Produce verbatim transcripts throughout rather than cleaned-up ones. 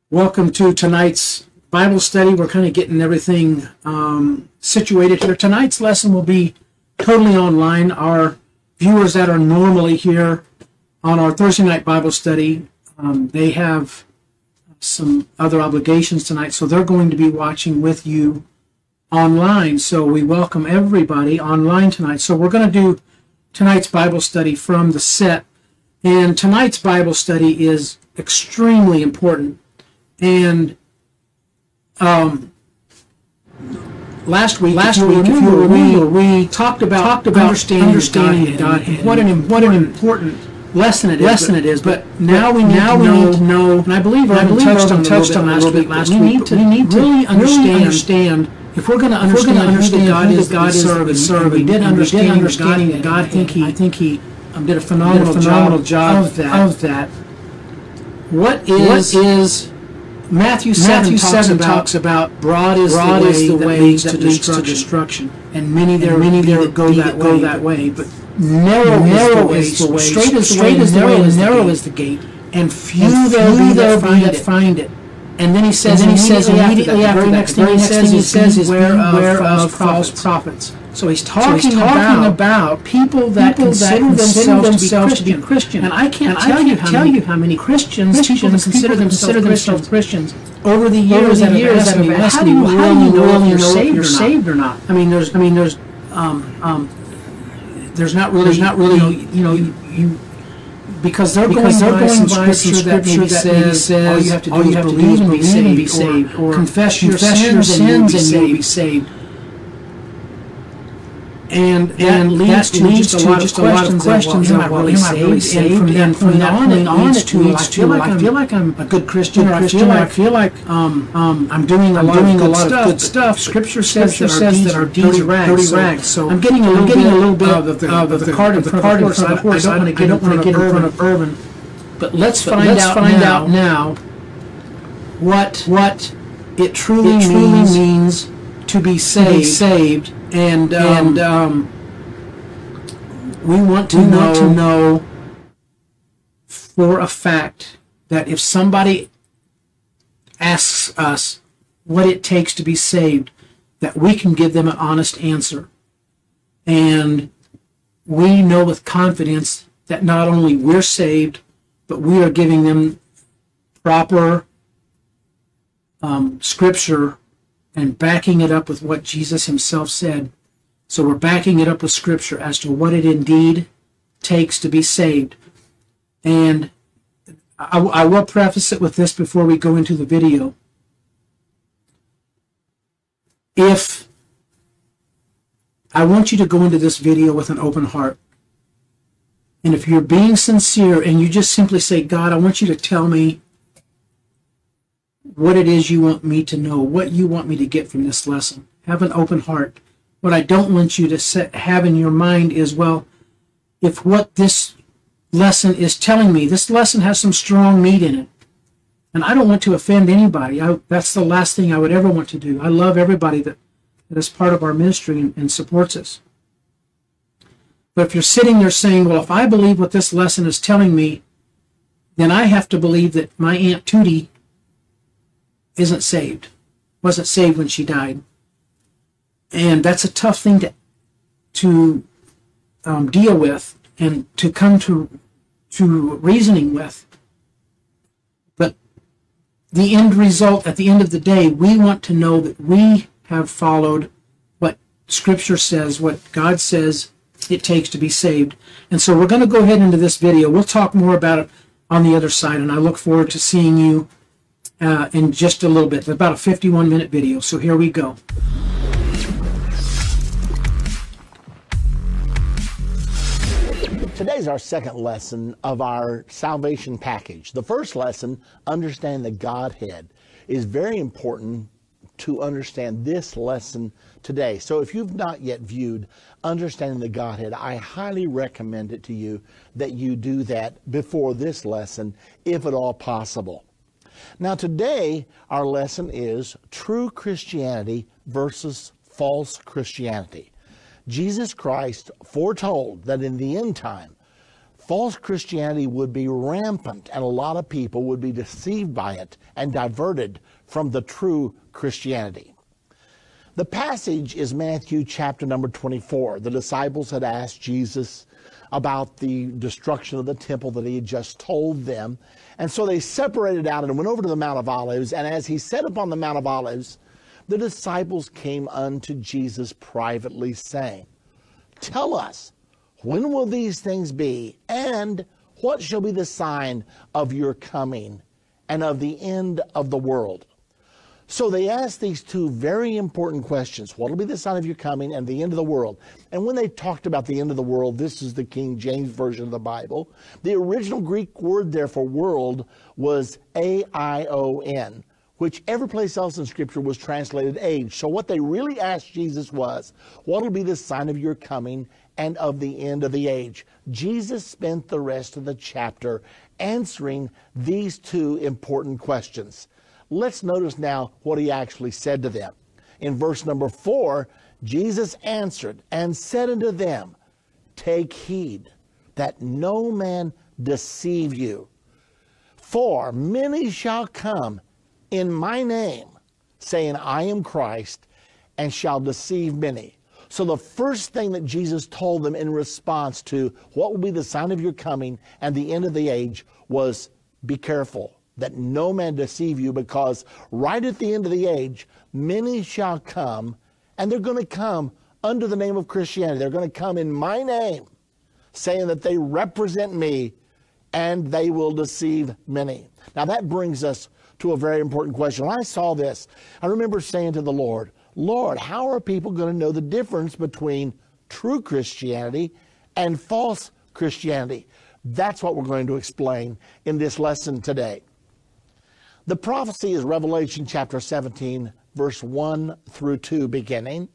Welcome to tonight's Bible study. We're kind of getting everything um, situated here. Tonight's lesson will be totally online. Our viewers that are normally here on our Thursday night Bible study, um, they have some other obligations tonight, so they're going to be watching with you online. So we welcome everybody online tonight. So we're going to do tonight's Bible study from the set. And tonight's Bible study is extremely important. And um, last week, last week, if you remember, we, we talked about talked about understanding, understanding the Godhead. What an what an important lesson it is. Lesson it is. But, but now we now we need to know. And I believe I believe touched on touched on last week. Last week, we need to we need to really understand. understand if we're going to understand, understand who God is, God is serve and serve. We did understand understanding that God. I think he I think he um, did a phenomenal did a phenomenal job, job of that. Of that. What is what is Matthew seven, Matthew talks, seven about, talks about broad is broad the way, is the way that leads, that to, leads destruction. to destruction, and many there and many there go that way, go that way. But narrow, narrow is the way, straight is straight is the way, narrow is the gate, and few there be that find it. And then he says, and then he says immediately after that, the very next thing he says is beware of false prophets. So he's talking, so he's talking about, about people that people consider, that consider themselves to be, to be Christian. And I can't, and tell, I can't you tell you how many Christians, Christians people consider, people consider themselves Christians over the years that have asked me, well, how do you know if you're saved, you're saved or not? I mean, there's, I mean, there's, um, um, there's not really, there's not really, you know, you, you because they're because going, they're going by some scripture that maybe says, says all you have to do is believe and be saved, be saved or, or confess your sins and you'll be saved. And and leads to leads just a lot, just a lot of questions. Am I really saved? And from then from that point on, it leads to I feel like I'm a good Christian. Or I feel like I feel like um um I'm doing a lot of good stuff. Scripture says that our deeds are dirty rags. So I'm getting a little getting a little bit of the of the cart in front of the horse. I don't want to get in front of Urban. But let's find out find out now what what it truly means to be saved. And um, and um, we want to we know, want to know for a fact that if somebody asks us what it takes to be saved, that we can give them an honest answer. And we know with confidence that not only we're saved, but we are giving them proper um, scripture and backing it up with what Jesus himself said. So we're backing it up with scripture as to what it indeed takes to be saved. And I, I will preface it with this before we go into the video. If I want you to go into this video with an open heart, and if you're being sincere and you just simply say, God, I want you to tell me what it is you want me to know, what you want me to get from this lesson. Have an open heart. What I don't want you to set, have in your mind is, well, if what this lesson is telling me, this lesson has some strong meat in it, and I don't want to offend anybody. I, that's the last thing I would ever want to do. I love everybody that, that is part of our ministry and, and supports us. But if you're sitting there saying, well, if I believe what this lesson is telling me, then I have to believe that my Aunt Tootie isn't saved, wasn't saved when she died. And that's a tough thing to to um, deal with and to come to to reasoning with. But the end result, at the end of the day, we want to know that we have followed what Scripture says, what God says it takes to be saved. And so we're going to go ahead into this video. We'll talk more about it on the other side, and I look forward to seeing you Uh, in just a little bit. It's about a fifty-one minute video, so here we go. Today's our second lesson of our salvation package. The first lesson, understand the Godhead, is very important to understand this lesson today. So if you've not yet viewed Understanding the Godhead, I highly recommend it to you that you do that before this lesson, if at all possible. Now today, our lesson is true Christianity versus false Christianity. Jesus Christ foretold that in the end time, false Christianity would be rampant, and a lot of people would be deceived by it and diverted from the true Christianity. The passage is Matthew chapter number twenty-four. The disciples had asked Jesus about the destruction of the temple that he had just told them. And so they separated out and went over to the Mount of Olives. And as he sat upon the Mount of Olives, the disciples came unto Jesus privately, saying, Tell us, when will these things be? And what shall be the sign of your coming and of the end of the world? So they asked these two very important questions. What will be the sign of your coming and the end of the world? And when they talked about the end of the world, this is the King James Version of the Bible. The original Greek word there for world was A I O N, which every place else in Scripture was translated age. So what they really asked Jesus was, what will be the sign of your coming and of the end of the age? Jesus spent the rest of the chapter answering these two important questions. Let's notice now what he actually said to them. In verse number four, Jesus answered and said unto them, Take heed that no man deceive you. For many shall come in my name, saying, I am Christ, and shall deceive many. So the first thing that Jesus told them in response to what will be the sign of your coming and the end of the age was, be careful that no man deceive you, because right at the end of the age, many shall come, and they're going to come under the name of Christianity. They're going to come in my name, saying that they represent me, and they will deceive many. Now that brings us to a very important question. When I saw this, I remember saying to the Lord, Lord, how are people going to know the difference between true Christianity and false Christianity? That's what we're going to explain in this lesson today. The prophecy is Revelation chapter seventeen, verse one through two beginning.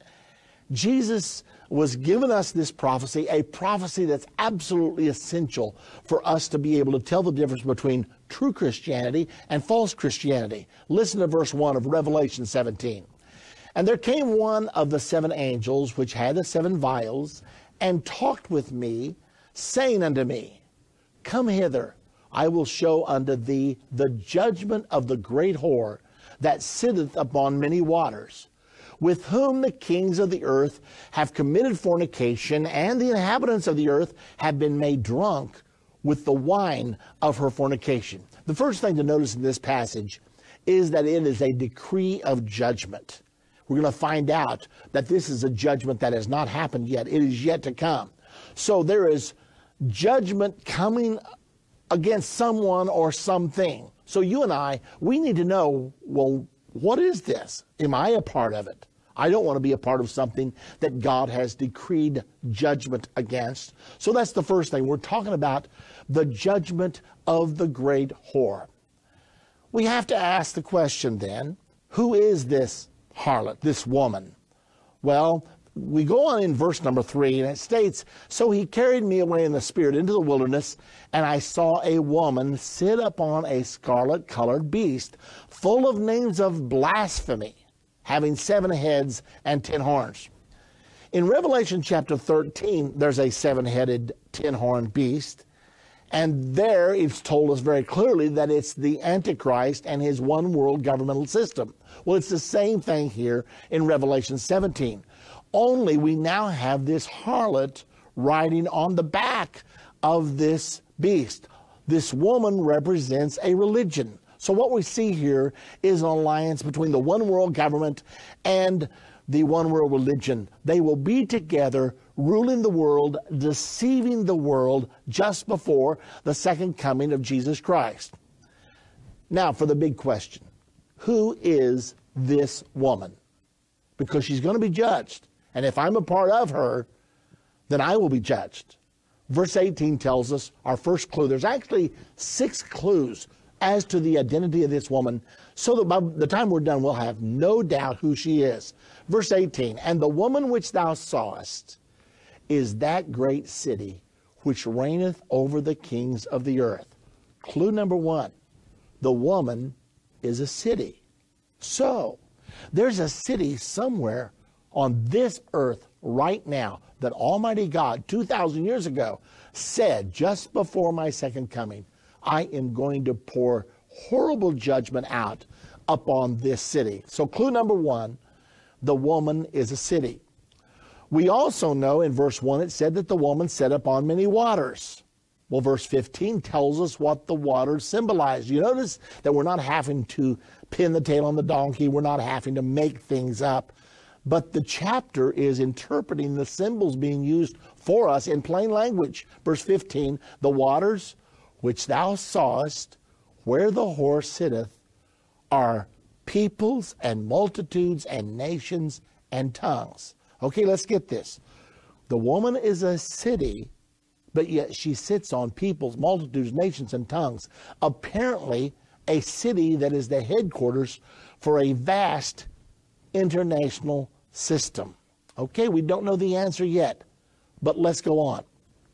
Jesus was giving us this prophecy, a prophecy that's absolutely essential for us to be able to tell the difference between true Christianity and false Christianity. Listen to verse one of Revelation seventeen. And there came one of the seven angels which had the seven vials, and talked with me, saying unto me, Come hither, I will show unto thee the judgment of the great whore that sitteth upon many waters, with whom the kings of the earth have committed fornication, and the inhabitants of the earth have been made drunk with the wine of her fornication. The first thing to notice in this passage is that it is a decree of judgment. We're going to find out that this is a judgment that has not happened yet. It is yet to come. So there is judgment coming against someone or something. So you and I, we need to know, well, what is this? Am I a part of it? I don't want to be a part of something that God has decreed judgment against. So that's the first thing. We're talking about the judgment of the great whore. We have to ask the question then, who is this harlot, this woman? Well, we go on in verse number three, and it states, So he carried me away in the spirit into the wilderness, and I saw a woman sit upon a scarlet-colored beast, full of names of blasphemy, having seven heads and ten horns. In Revelation chapter thirteen, there's a seven-headed, ten-horned beast, and there it's told us very clearly that it's the Antichrist and his one-world governmental system. Well, it's the same thing here in Revelation seventeen. Only we now have this harlot riding on the back of this beast. This woman represents a religion. So what we see here is an alliance between the one world government and the one world religion. They will be together, ruling the world, deceiving the world just before the second coming of Jesus Christ. Now for the big question. Who is this woman? Because she's going to be judged. And if I'm a part of her, then I will be judged. Verse eighteen tells us our first clue. There's actually six clues as to the identity of this woman, so that by the time we're done, we'll have no doubt who she is. Verse eighteen, And the woman which thou sawest is that great city which reigneth over the kings of the earth. Clue number one, the woman is a city. So, there's a city somewhere on this earth right now that Almighty God, two thousand years ago, said just before my second coming, I am going to pour horrible judgment out upon this city. So clue number one, the woman is a city. We also know in verse one it said that the woman sat upon many waters. Well, verse fifteen tells us what the waters symbolize. You notice that we're not having to pin the tail on the donkey. We're not having to make things up. But the chapter is interpreting the symbols being used for us in plain language. Verse fifteen, the waters which thou sawest where the horse sitteth are peoples and multitudes and nations and tongues. Okay, let's get this. The woman is a city, but yet she sits on peoples, multitudes, nations, and tongues. Apparently, a city that is the headquarters for a vast international system. Okay, we don't know the answer yet, but let's go on.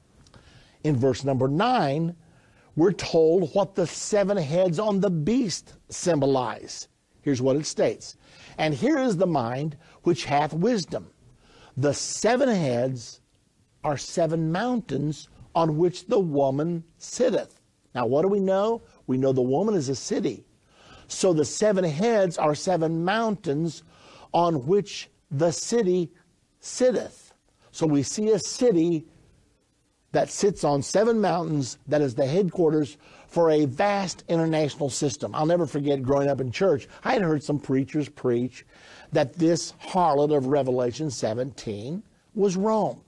In verse number nine, we're told what the seven heads on the beast symbolize. Here's what it states. And here is the mind which hath wisdom. The seven heads are seven mountains on which the woman sitteth. Now, what do we know? We know the woman is a city. So the seven heads are seven mountains on which the city sitteth. So we see a city that sits on seven mountains that is the headquarters for a vast international system. I'll never forget growing up in church, I had heard some preachers preach that this harlot of Revelation seventeen was Rome.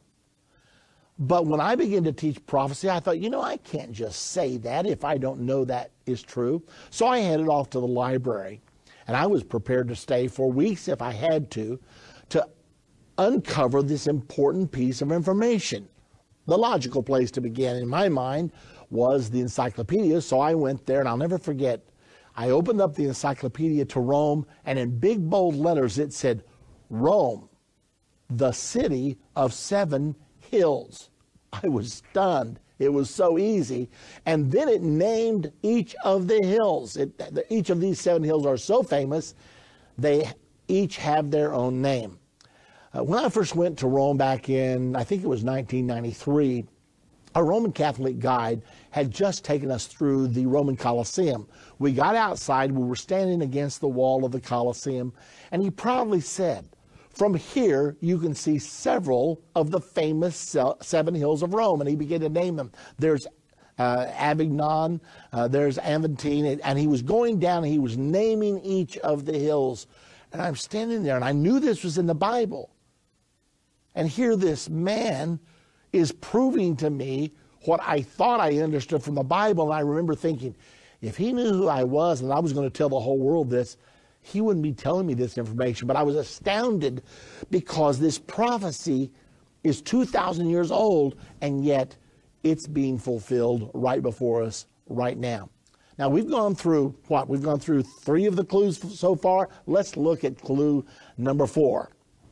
But when I began to teach prophecy, I thought, you know, I can't just say that if I don't know that is true. So I headed off to the library, and I was prepared to stay for weeks if I had to, to uncover this important piece of information. The logical place to begin, in my mind, was the encyclopedia, so I went there, and I'll never forget, I opened up the encyclopedia to Rome, and in big bold letters it said, Rome, the city of seven hills. I was stunned. It was so easy. And then it named each of the hills. It, each of these seven hills are so famous, they each have their own name. Uh, when I first went to Rome back in, I think it was nineteen ninety-three, a Roman Catholic guide had just taken us through the Roman Colosseum. We got outside, we were standing against the wall of the Colosseum, and he proudly said, from here you can see several of the famous seven hills of Rome, and he began to name them. There's uh, Avignon, uh, there's Aventine, and he was going down and he was naming each of the hills. And I'm standing there, and I knew this was in the Bible. And here this man is proving to me what I thought I understood from the Bible. And I remember thinking, if he knew who I was and I was going to tell the whole world this, he wouldn't be telling me this information. But I was astounded because this prophecy is two thousand years old, and yet it's being fulfilled right before us right now. Now, we've gone through what? We've gone through three of the clues so far. Let's look at clue number four.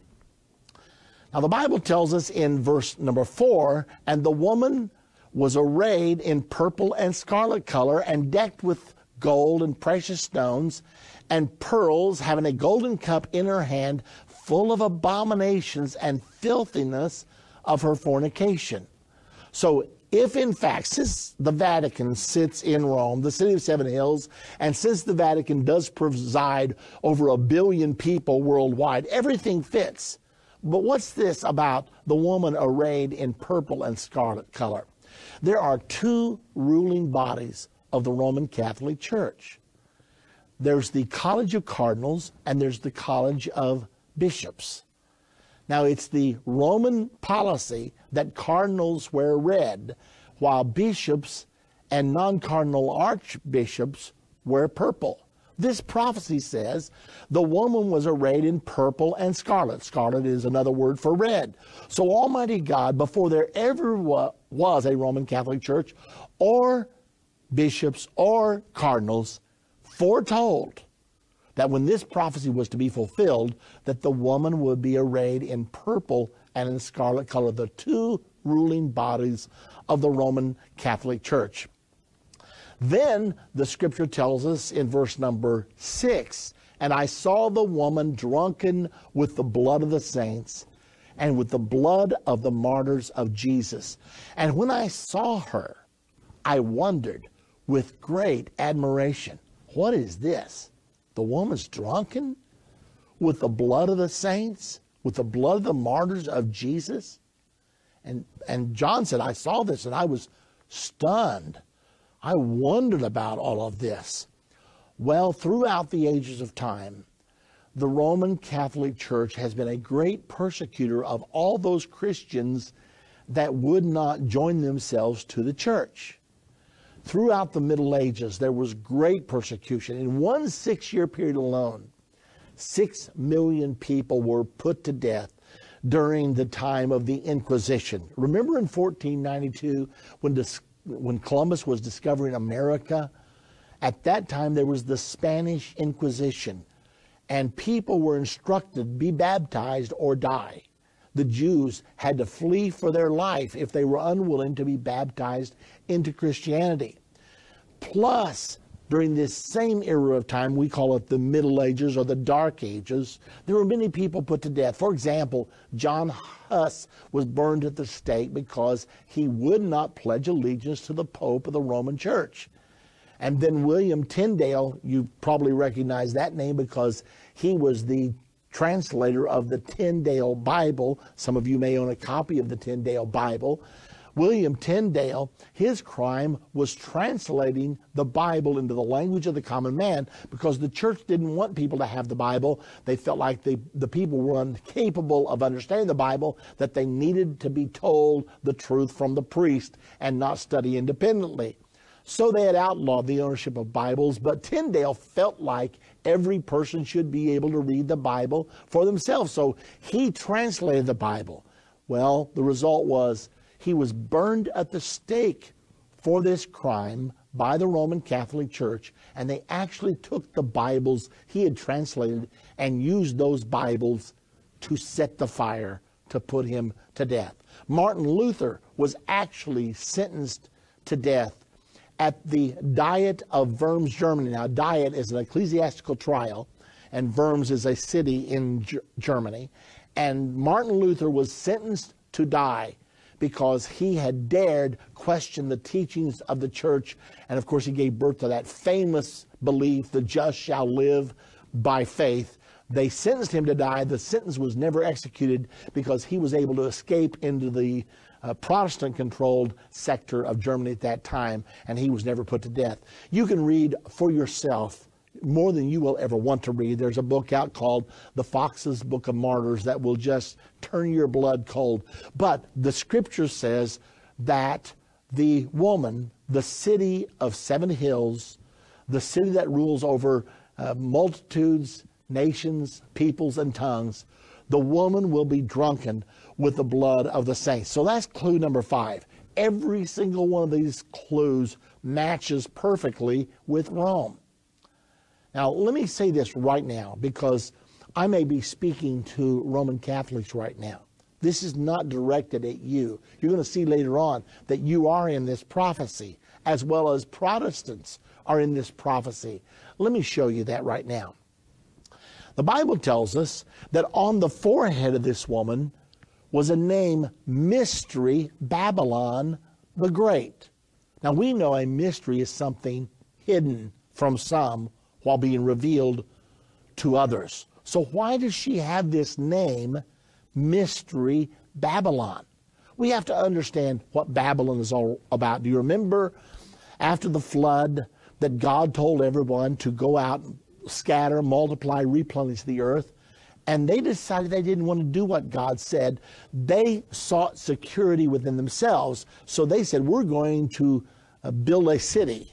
Now, the Bible tells us in verse number four, and the woman was arrayed in purple and scarlet color and decked with gold and precious stones and pearls, having a golden cup in her hand full of abominations and filthiness of her fornication. So if in fact, since the Vatican sits in Rome, the city of seven hills, and since the Vatican does preside over a billion people worldwide, everything fits. But what's this about the woman arrayed in purple and scarlet color? There are two ruling bodies of the Roman Catholic Church. There's the College of Cardinals and there's the College of Bishops. Now, it's the Roman policy that cardinals wear red, while bishops and non-cardinal archbishops wear purple. This prophecy says the woman was arrayed in purple and scarlet. Scarlet is another word for red. So Almighty God, before there ever wa- was a Roman Catholic Church or bishops or cardinals, foretold that when this prophecy was to be fulfilled, that the woman would be arrayed in purple and in scarlet color, the two ruling bodies of the Roman Catholic Church. Then the scripture tells us in verse number six, and I saw the woman drunken with the blood of the saints and with the blood of the martyrs of Jesus. And when I saw her, I wondered with great admiration, what is this? The woman's drunken with the blood of the saints, with the blood of the martyrs of Jesus? And, and John said, I saw this and I was stunned. I wondered about all of this. Well, throughout the ages of time, the Roman Catholic Church has been a great persecutor of all those Christians that would not join themselves to the church. Throughout the Middle Ages, there was great persecution. In one six-year period alone, six million people were put to death during the time of the Inquisition. Remember in fourteen ninety-two, when, dis- when Columbus was discovering America? At that time, there was the Spanish Inquisition, and people were instructed, be baptized or die. The Jews had to flee for their life if they were unwilling to be baptized into Christianity. Plus, during this same era of time, we call it the Middle Ages or the Dark Ages, there were many people put to death. For example, John Huss was burned at the stake because he would not pledge allegiance to the Pope of the Roman Church. And then William Tyndale, you probably recognize that name because he was the translator of the Tyndale Bible. Some of you may own a copy of the Tyndale Bible. William Tyndale, his crime was translating the Bible into the language of the common man because the church didn't want people to have the Bible. They felt like they, the people were incapable of understanding the Bible, that they needed to be told the truth from the priest and not study independently. So they had outlawed the ownership of Bibles, but Tyndale felt like every person should be able to read the Bible for themselves. So he translated the Bible. Well, the result was he was burned at the stake for this crime by the Roman Catholic Church, and they actually took the Bibles he had translated and used those Bibles to set the fire to put him to death. Martin Luther was actually sentenced to death at the Diet of Worms, Germany. Now, Diet is an ecclesiastical trial, and Worms is a city in G- Germany. And Martin Luther was sentenced to die because he had dared question the teachings of the church. And of course, he gave birth to that famous belief, the just shall live by faith. They sentenced him to die. The sentence was never executed because he was able to escape into the uh, Protestant-controlled sector of Germany at that time, and he was never put to death. You can read for yourself more than you will ever want to read. There's a book out called The Fox's Book of Martyrs that will just turn your blood cold. But the scripture says that the woman, the city of seven hills, the city that rules over uh, multitudes, nations, peoples, and tongues, the woman will be drunken with the blood of the saints. So that's clue number five. Every single one of these clues matches perfectly with Rome. Now, let me say this right now, because I may be speaking to Roman Catholics right now. This is not directed at you. You're going to see later on that you are in this prophecy, as well as Protestants are in this prophecy. Let me show you that right now. The Bible tells us that on the forehead of this woman was a name, Mystery Babylon the Great. Now, we know a mystery is something hidden from some while being revealed to others. So why does she have this name, Mystery Babylon? We have to understand what Babylon is all about. Do you remember after the flood that God told everyone to go out, scatter, multiply, replenish the earth? And they decided they didn't want to do what God said. They sought security within themselves. So they said, we're going to uh, build a city.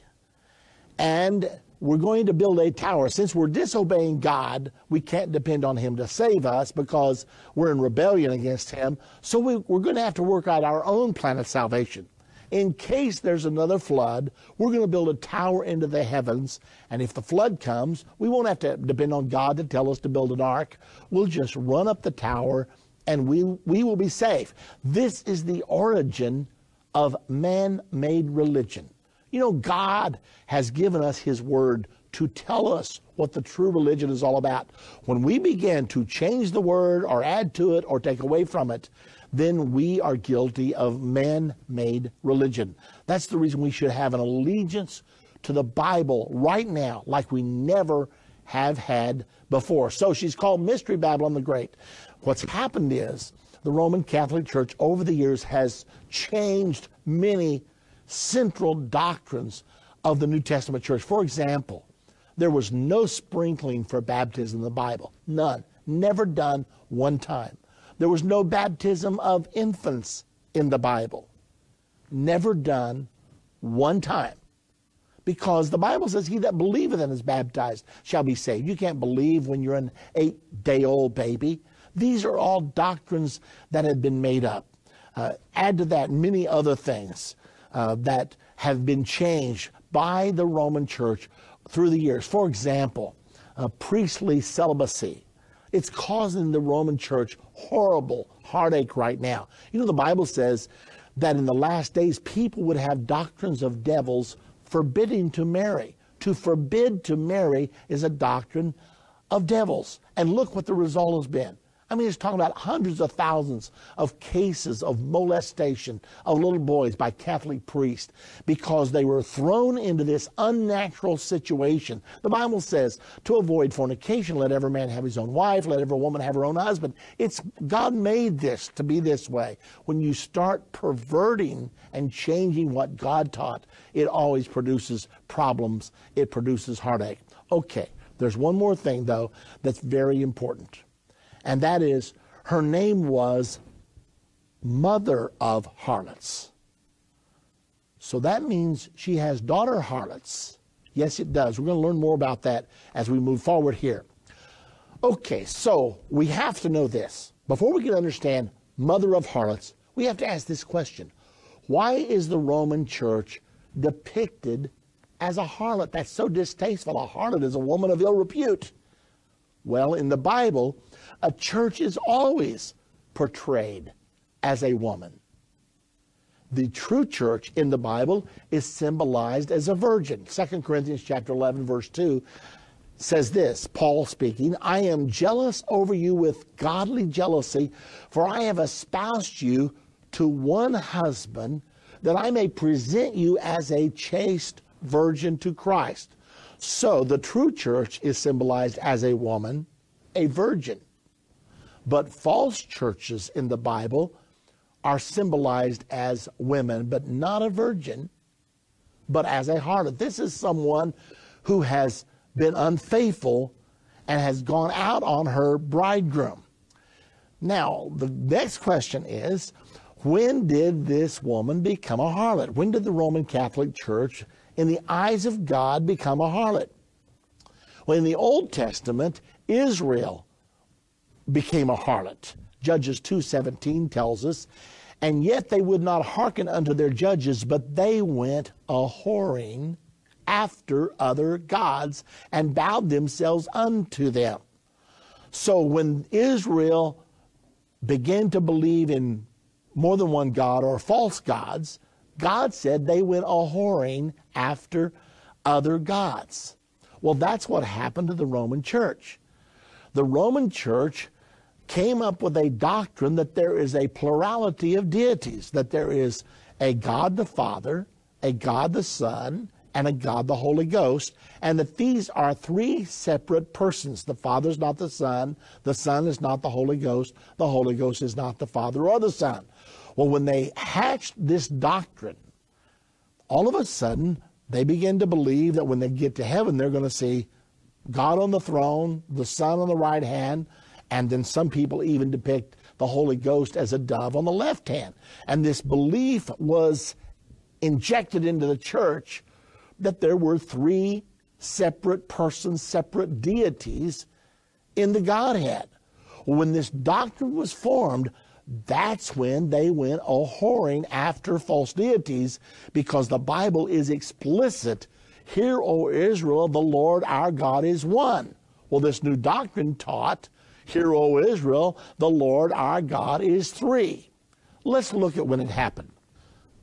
And we're going to build a tower. Since we're disobeying God, we can't depend on him to save us because we're in rebellion against him. So we, we're going to have to work out our own plan of salvation. In case there's another flood, we're going to build a tower into the heavens. And if the flood comes, we won't have to depend on God to tell us to build an ark. We'll just run up the tower and we, we will be safe. This is the origin of man-made religion. You know, God has given us His Word to tell us what the true religion is all about. When we begin to change the Word or add to it or take away from it, then we are guilty of man-made religion. That's the reason we should have an allegiance to the Bible right now like we never have had before. So she's called Mystery Babylon the Great. What's happened is the Roman Catholic Church over the years has changed many central doctrines of the New Testament church. For example, there was no sprinkling for baptism in the Bible. None. Never done one time. There was no baptism of infants in the Bible. Never done one time. Because the Bible says, he that believeth and is baptized shall be saved. You can't believe when you're an eight-day-old baby. These are all doctrines that have been made up. Uh, add to that many other things uh, that have been changed by the Roman Church through the years. For example, uh, priestly celibacy. It's causing the Roman Church horrible heartache right now. You know, the Bible says that in the last days, people would have doctrines of devils forbidding to marry. To forbid to marry is a doctrine of devils. And look what the result has been. I mean, it's talking about hundreds of thousands of cases of molestation of little boys by Catholic priests because they were thrown into this unnatural situation. The Bible says, to avoid fornication, let every man have his own wife, let every woman have her own husband. It's God made this to be this way. When you start perverting and changing what God taught, it always produces problems. It produces heartache. Okay, there's one more thing, though, that's very important. And that is, her name was Mother of Harlots. So that means she has daughter harlots. Yes, it does. We're going to learn more about that as we move forward here. Okay, so we have to know this. Before we can understand Mother of Harlots, we have to ask this question. Why is the Roman Church depicted as a harlot? That's so distasteful. A harlot is a woman of ill repute. Well, in the Bible, a church is always portrayed as a woman. The true church in the Bible is symbolized as a virgin. Second Corinthians chapter eleven, verse two says this, Paul speaking, I am jealous over you with godly jealousy, for I have espoused you to one husband, that I may present you as a chaste virgin to Christ. So the true church is symbolized as a woman, a virgin. But false churches in the Bible are symbolized as women, but not a virgin, but as a harlot. This is someone who has been unfaithful and has gone out on her bridegroom. Now, the next question is, when did this woman become a harlot? When did the Roman Catholic Church, in the eyes of God, become a harlot? Well, in the Old Testament, Israel became a harlot. Judges two seventeen tells us, and yet they would not hearken unto their judges, but they went a-whoring after other gods and bowed themselves unto them. So when Israel began to believe in more than one God or false gods, God said they went a-whoring after other gods. Well, that's what happened to the Roman Church. The Roman Church came up with a doctrine that there is a plurality of deities, that there is a God the Father, a God the Son, and a God the Holy Ghost, and that these are three separate persons. The Father is not the Son, the Son is not the Holy Ghost, the Holy Ghost is not the Father or the Son. Well, when they hatched this doctrine, all of a sudden, they begin to believe that when they get to heaven, they're going to see God on the throne, the Son on the right hand, and then some people even depict the Holy Ghost as a dove on the left hand. And this belief was injected into the church that there were three separate persons, separate deities in the Godhead. When this doctrine was formed, that's when they went a-whoring after false deities, because the Bible is explicit. Hear, O Israel, the Lord our God is one. Well, this new doctrine taught, hear, O Israel, the Lord our God is three. Let's look at when it happened.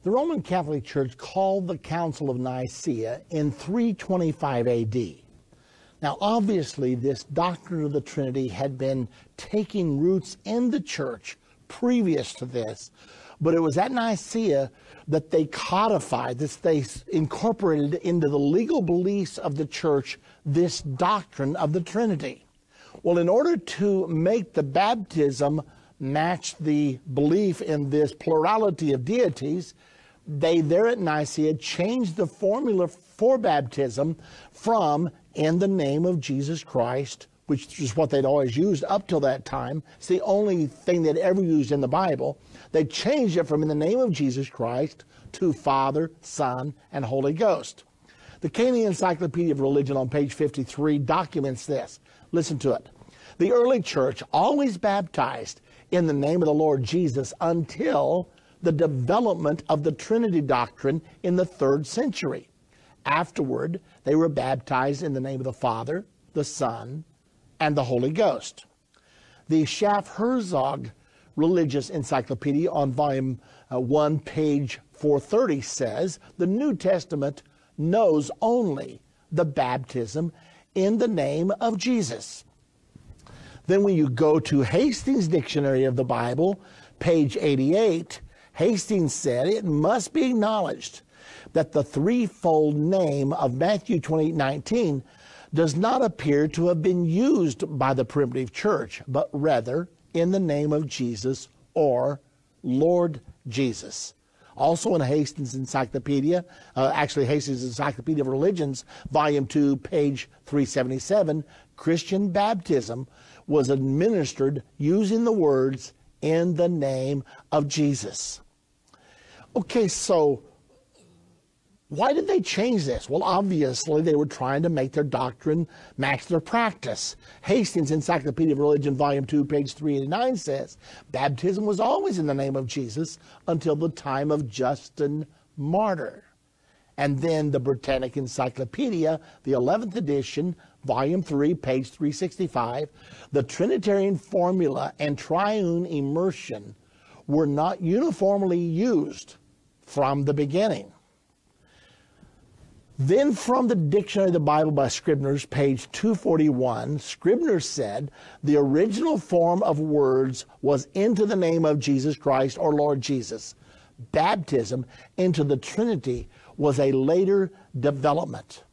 The Roman Catholic Church called the Council of Nicaea in three twenty-five A D. Now, obviously, this doctrine of the Trinity had been taking roots in the church previous to this, but it was at Nicaea that they codified this, they incorporated into the legal beliefs of the church this doctrine of the Trinity. Well, in order to make the baptism match the belief in this plurality of deities, they there at Nicaea changed the formula for baptism from "in the name of Jesus Christ," which is what they'd always used up till that time. It's the only thing they'd ever used in the Bible. They changed it from "in the name of Jesus Christ" to Father, Son, and Holy Ghost. The Canadian Encyclopedia of Religion on page fifty-three documents this. Listen to it. The early church always baptized in the name of the Lord Jesus until the development of the Trinity doctrine in the third century. Afterward, they were baptized in the name of the Father, the Son, and the Holy Ghost. The Schaff-Herzog Religious Encyclopedia on volume uh, one, page four thirty says, the New Testament knows only the baptism in the name of Jesus. Then when you go to Hastings Dictionary of the Bible, page eighty-eight, Hastings said it must be acknowledged that the threefold name of Matthew twenty-eight nineteen does not appear to have been used by the primitive church, but rather in the name of Jesus or Lord Jesus. Also in Hastings Encyclopedia, uh, actually Hastings Encyclopedia of Religions, volume two, page three seventy-seven, Christian baptism was administered using the words "in the name of Jesus." Okay, so why did they change this? Well, obviously they were trying to make their doctrine match their practice. Hastings Encyclopedia of Religion, volume two, page three eighty-nine says, baptism was always in the name of Jesus until the time of Justin Martyr. And then the Britannic Encyclopedia, the eleventh edition, volume three, page three sixty-five, the Trinitarian formula and triune immersion were not uniformly used from the beginning. Then from the Dictionary of the Bible by Scribner's, page two forty-one, Scribner said the original form of words was "into the name of Jesus Christ" or Lord Jesus. Baptism into the Trinity was a later development.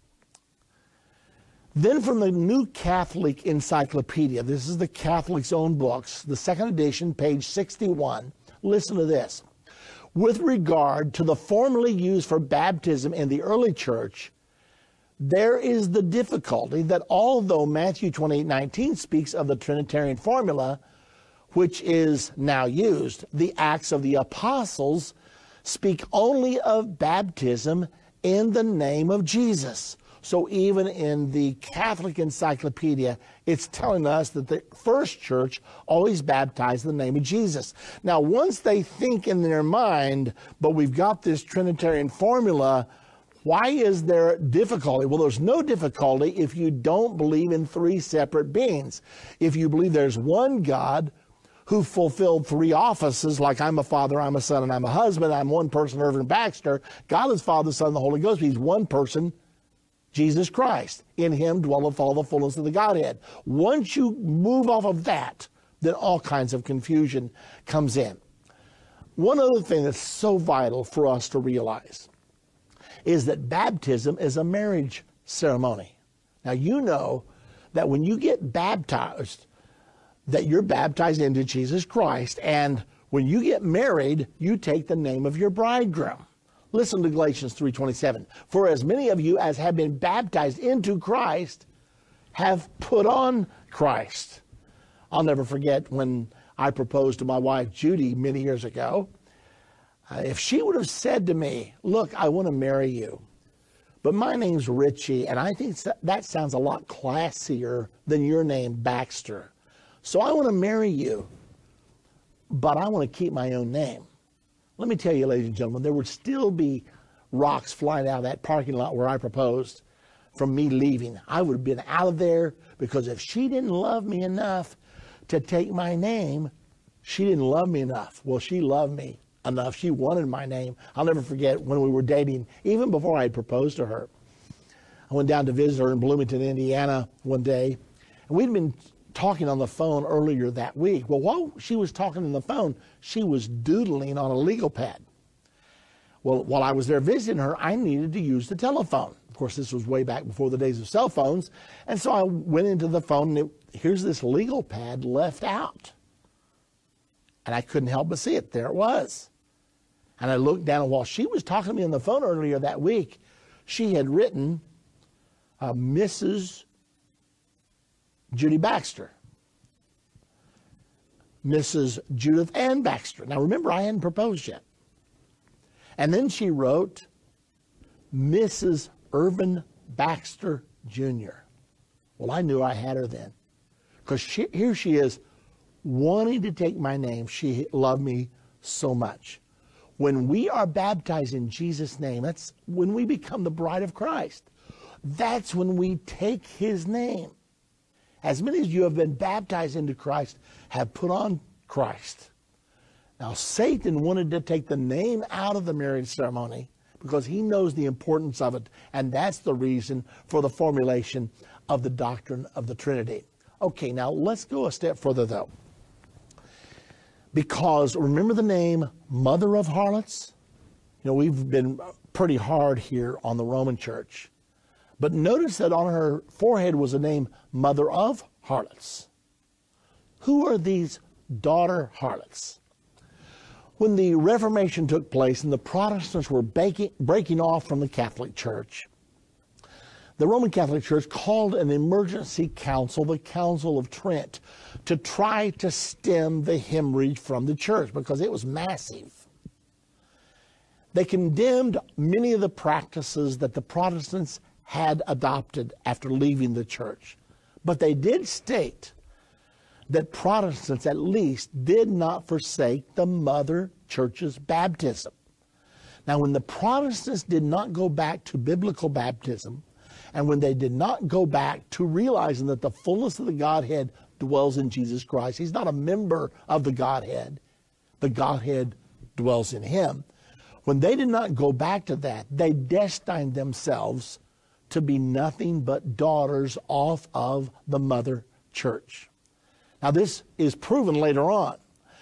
Then from the New Catholic Encyclopedia, this is the Catholic's own books, the second edition, page sixty-one, listen to this. With regard to the formula used for baptism in the early church, there is the difficulty that although Matthew twenty-eight nineteen speaks of the Trinitarian formula, which is now used, the Acts of the Apostles speak only of baptism in the name of Jesus. So even in the Catholic Encyclopedia, it's telling us that the first church always baptized in the name of Jesus. Now, once they think in their mind, but we've got this Trinitarian formula, why is there difficulty? Well, there's no difficulty if you don't believe in three separate beings. If you believe there's one God who fulfilled three offices, like I'm a father, I'm a son, and I'm a husband, I'm one person, Irvin Baxter. God is Father, Son, and the Holy Ghost. He's one person, Jesus Christ. In him dwelleth all the fullness of the Godhead. Once you move off of that, then all kinds of confusion comes in. One other thing that's so vital for us to realize is that baptism is a marriage ceremony. Now, you know that when you get baptized, that you're baptized into Jesus Christ, and when you get married, you take the name of your bridegroom. Listen to Galatians three twenty-seven. For as many of you as have been baptized into Christ have put on Christ. I'll never forget when I proposed to my wife Judy many years ago. Uh, if she would have said to me, look, I want to marry you, but my name's Richie, and I think that sounds a lot classier than your name, Baxter. So I want to marry you, but I want to keep my own name. Let me tell you, ladies and gentlemen, there would still be rocks flying out of that parking lot where I proposed from me leaving. I would have been out of there, because if she didn't love me enough to take my name, she didn't love me enough. Well, she loved me enough. She wanted my name. I'll never forget when we were dating, even before I had proposed to her. I went down to visit her in Bloomington, Indiana one day, and we'd been talking on the phone earlier that week. Well, while she was talking on the phone, she was doodling on a legal pad. Well, while I was there visiting her, I needed to use the telephone. Of course, this was way back before the days of cell phones. And so I went into the phone, and it, here's this legal pad left out. And I couldn't help but see it. There it was. And I looked down, and while she was talking to me on the phone earlier that week, she had written uh, Missus Judy Baxter. Missus Judith Ann Baxter. Now remember, I hadn't proposed yet. And then she wrote Missus Irvin Baxter Junior Well, I knew I had her then. Because here she is wanting to take my name. She loved me so much. When we are baptized in Jesus' name, that's when we become the bride of Christ. That's when we take his name. As many as you have been baptized into Christ have put on Christ. Now, Satan wanted to take the name out of the marriage ceremony because he knows the importance of it, and that's the reason for the formulation of the doctrine of the Trinity. Okay, now let's go a step further, though. Because remember the name Mother of Harlots? You know, we've been pretty hard here on the Roman Church. But notice that on her forehead was the name Mother of Harlots. Who are these daughter harlots? When the Reformation took place and the Protestants were breaking, breaking off from the Catholic Church, the Roman Catholic Church called an emergency council, the Council of Trent, to try to stem the hemorrhage from the church because it was massive. They condemned many of the practices that the Protestants had adopted after leaving the church. But they did state that Protestants at least did not forsake the mother church's baptism. Now, when the Protestants did not go back to biblical baptism, and when they did not go back to realizing that the fullness of the Godhead dwells in Jesus Christ, he's not a member of the Godhead, the Godhead dwells in him. When they did not go back to that, they destined themselves to be nothing but daughters off of the mother church. Now, this is proven later on.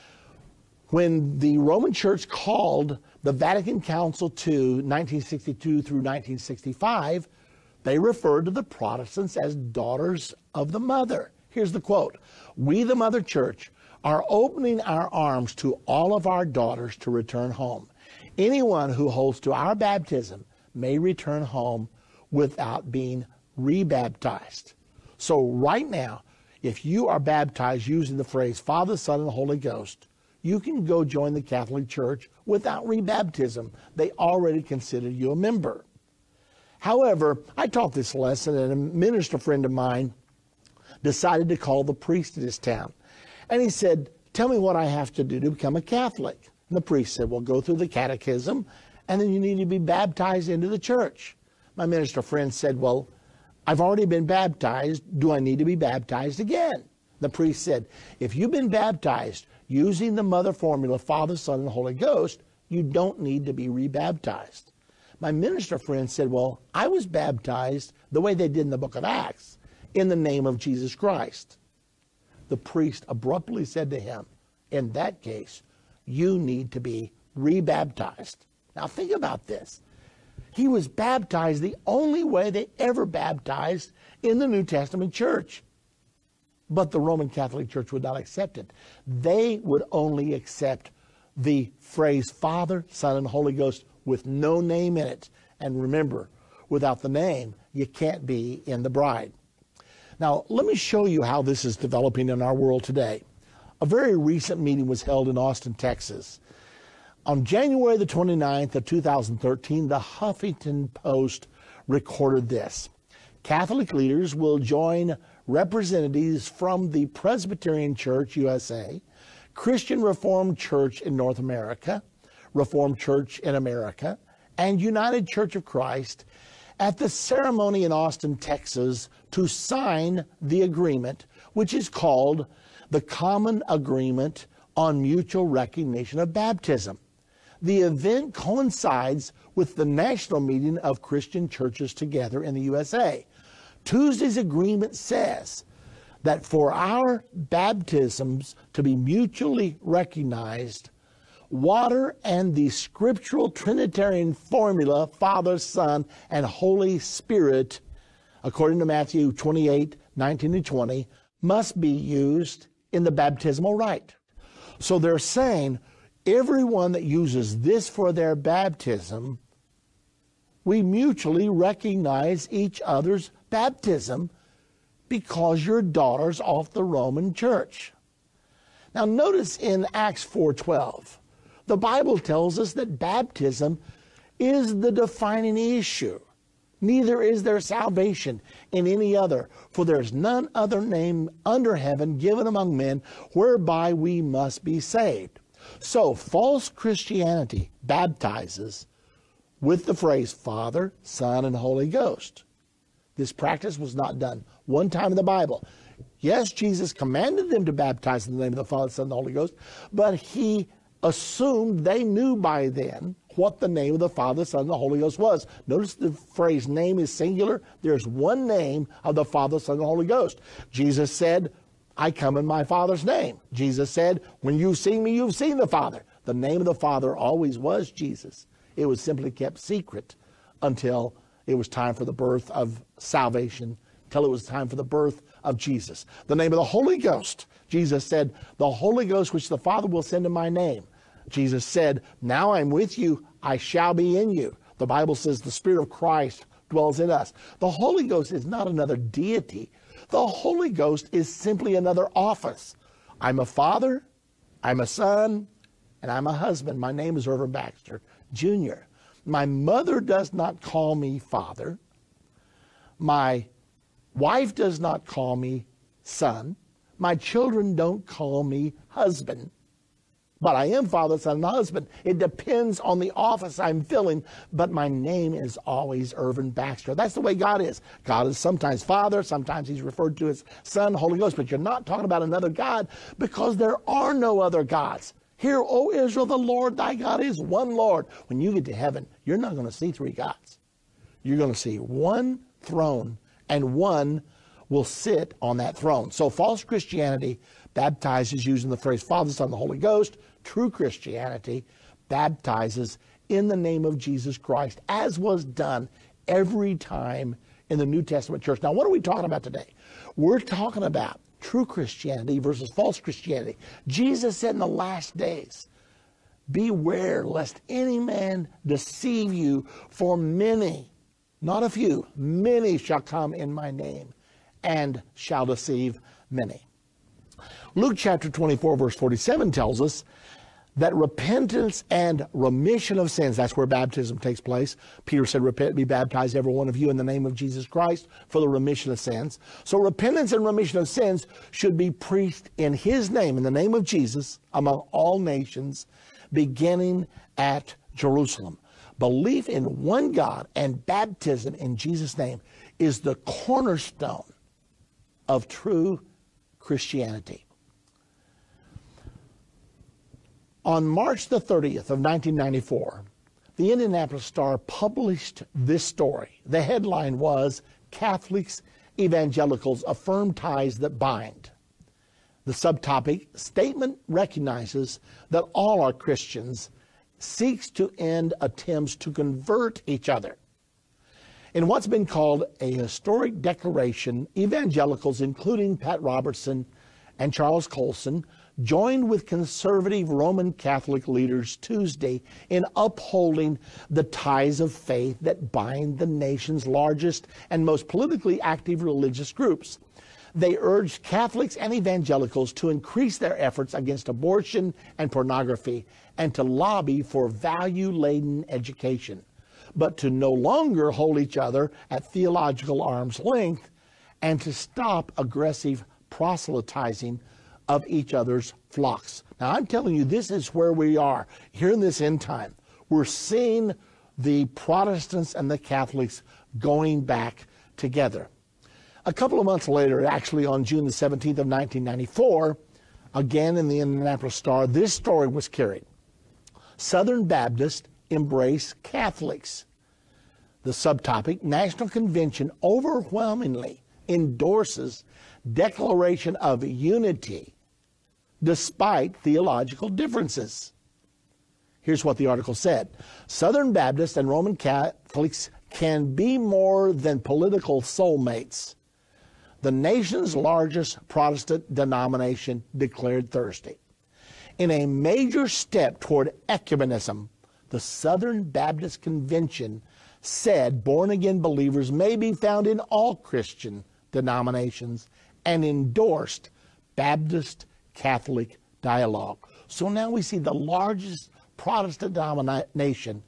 When the Roman Church called the Vatican Council to nineteen sixty-two through nineteen sixty-five, they referred to the Protestants as daughters of the mother. Here's the quote: "We, the mother church, are opening our arms to all of our daughters to return home. Anyone who holds to our baptism may return home without being rebaptized." So right now, if you are baptized using the phrase Father, Son, and Holy Ghost, you can go join the Catholic Church without rebaptism. They already consider you a member. However, I taught this lesson, and a minister friend of mine decided to call the priest in his town. And he said, "Tell me what I have to do to become a Catholic." And the priest said, "Well, go through the catechism, and then you need to be baptized into the church." My minister friend said, "Well, I've already been baptized. Do I need to be baptized again?" The priest said, "If you've been baptized using the mother formula, Father, Son, and Holy Ghost, you don't need to be rebaptized." My minister friend said, "Well, I was baptized the way they did in the book of Acts, in the name of Jesus Christ." The priest abruptly said to him, "In that case, you need to be rebaptized." Now think about this. He was baptized the only way they ever baptized in the New Testament church. But the Roman Catholic Church would not accept it. They would only accept the phrase Father, Son, and Holy Ghost with no name in it. And remember, without the name, you can't be in the bride. Now, let me show you how this is developing in our world today. A very recent meeting was held in Austin, Texas. On January the twenty-ninth of two thousand thirteen, the Huffington Post recorded this: "Catholic leaders will join representatives from the Presbyterian Church U S A, Christian Reformed Church in North America, Reformed Church in America, and United Church of Christ at the ceremony in Austin, Texas, to sign the agreement, which is called the Common Agreement on Mutual Recognition of Baptism." The event coincides with the national meeting of Christian churches together in the U S A. Tuesday's agreement says that for our baptisms to be mutually recognized, water and the scriptural Trinitarian formula, Father, Son, and Holy Spirit, according to Matthew twenty-eight, nineteen and twenty, must be used in the baptismal rite. So they're saying everyone that uses this for their baptism, we mutually recognize each other's baptism because you're daughters of the Roman Church. Now notice in Acts four twelve, the Bible tells us that baptism is the defining issue. Neither is there salvation in any other, for there is none other name under heaven given among men whereby we must be saved. So false Christianity baptizes with the phrase Father, Son, and Holy Ghost. This practice was not done one time in the Bible. Yes, Jesus commanded them to baptize in the name of the Father, Son, and the Holy Ghost, but he assumed they knew by then what the name of the Father, Son, and the Holy Ghost was. Notice the phrase name is singular. There's one name of the Father, Son, and the Holy Ghost. Jesus said, I come in my Father's name. Jesus said, when you've seen me, you've seen the Father. The name of the Father always was Jesus. It was simply kept secret until it was time for the birth of salvation, until it was time for the birth of Jesus. The name of the Holy Ghost, Jesus said, the Holy Ghost which the Father will send in my name. Jesus said, now I'm with you, I shall be in you. The Bible says the Spirit of Christ dwells in us. The Holy Ghost is not another deity. The Holy Ghost is simply another office. I'm a father, I'm a son, and I'm a husband. My name is Irvin Baxter, Junior My mother does not call me father. My wife does not call me son. My children don't call me husband. But I am father, son, and husband. It depends on the office I'm filling, but my name is always Irvin Baxter. That's the way God is. God is sometimes Father, sometimes he's referred to as Son, Holy Ghost, but you're not talking about another God because there are no other gods. Hear, O Israel, the Lord thy God is one Lord. When you get to heaven, you're not going to see three gods. You're going to see one throne, and one will sit on that throne. So false Christianity baptizes using the phrase Father, Son, and the Holy Ghost. True Christianity baptizes in the name of Jesus Christ, as was done every time in the New Testament church. Now, what are we talking about today? We're talking about true Christianity versus false Christianity. Jesus said in the last days, beware lest any man deceive you, for many, not a few, many shall come in my name and shall deceive many. Luke chapter twenty-four, verse forty-seven tells us that repentance and remission of sins, that's where baptism takes place. Peter said, repent, be baptized, every one of you, in the name of Jesus Christ for the remission of sins. So repentance and remission of sins should be preached in his name, in the name of Jesus, among all nations, beginning at Jerusalem. Belief in one God and baptism in Jesus' name is the cornerstone of true Christianity. On March the thirtieth of nineteen ninety-four, the Indianapolis Star published this story. The headline was, Catholics, Evangelicals Affirm Ties That Bind. The subtopic, Statement Recognizes That All Are Christians, Seeks to End Attempts to Convert Each Other. In what's been called a historic declaration, evangelicals, including Pat Robertson and Charles Colson, joined with conservative Roman Catholic leaders Tuesday in upholding the ties of faith that bind the nation's largest and most politically active religious groups. They urged Catholics and evangelicals to increase their efforts against abortion and pornography and to lobby for value-laden education, but to no longer hold each other at theological arm's length and to stop aggressive proselytizing of each other's flocks. Now, I'm telling you, this is where we are here in this end time. We're seeing the Protestants and the Catholics going back together. A couple of months later, actually on June the seventeenth of nineteen ninety-four, again in the Indianapolis Star, this story was carried. Southern Baptists embrace Catholics. The subtopic, National Convention overwhelmingly endorses Declaration of Unity despite theological differences. Here's what the article said. Southern Baptists and Roman Catholics can be more than political soulmates. The nation's largest Protestant denomination declared Thursday. In a major step toward ecumenism, the Southern Baptist Convention said born-again believers may be found in all Christian denominations and endorsed Baptist-Catholic dialogue. So now we see the largest Protestant denomination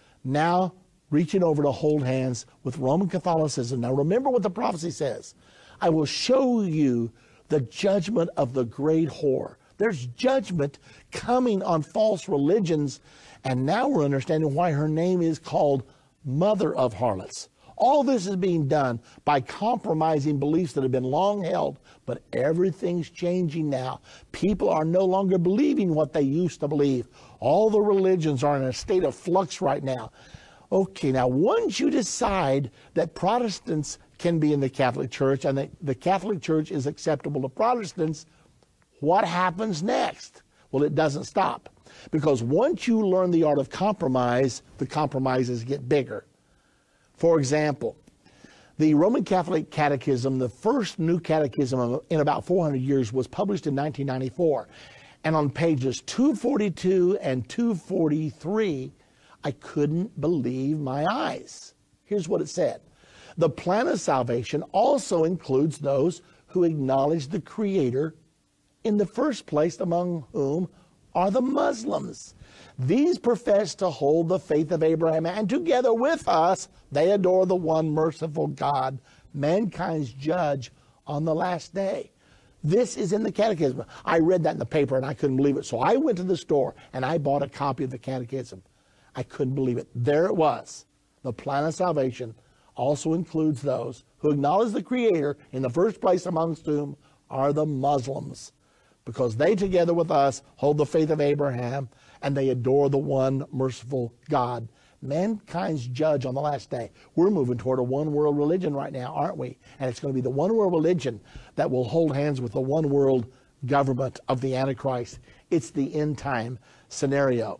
now reaching over to hold hands with Roman Catholicism. Now remember what the prophecy says. I will show you the judgment of the great whore. There's judgment coming on false religions, and now we're understanding why her name is called Mother of Harlots. All this is being done by compromising beliefs that have been long held, but everything's changing now. People are no longer believing what they used to believe. All the religions are in a state of flux right now. Okay, now once you decide that Protestants can be in the Catholic Church and that the Catholic Church is acceptable to Protestants, what happens next? Well, it doesn't stop. Because once you learn the art of compromise, the compromises get bigger. For example, the Roman Catholic Catechism, the first new catechism in about four hundred years, was published in nineteen ninety-four. And on pages two forty-two and two forty-three, I couldn't believe my eyes. Here's what it said. The plan of salvation also includes those who acknowledge the Creator, in the first place among whom are the Muslims. These profess to hold the faith of Abraham, and together with us, they adore the one merciful God, mankind's judge on the last day. This is in the catechism. I read that in the paper and I couldn't believe it. So I went to the store and I bought a copy of the catechism. I couldn't believe it. There it was. The plan of salvation also includes those who acknowledge the Creator, in the first place amongst whom are the Muslims, because they together with us hold the faith of Abraham, and they adore the one merciful God, mankind's judge on the last day. We're moving toward a one-world religion right now, aren't we? And it's going to be the one-world religion that will hold hands with the one-world government of the Antichrist. It's the end-time scenario.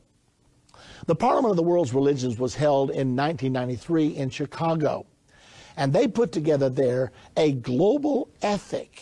The Parliament of the World's Religions was held in nineteen ninety-three in Chicago, and they put together there a global ethic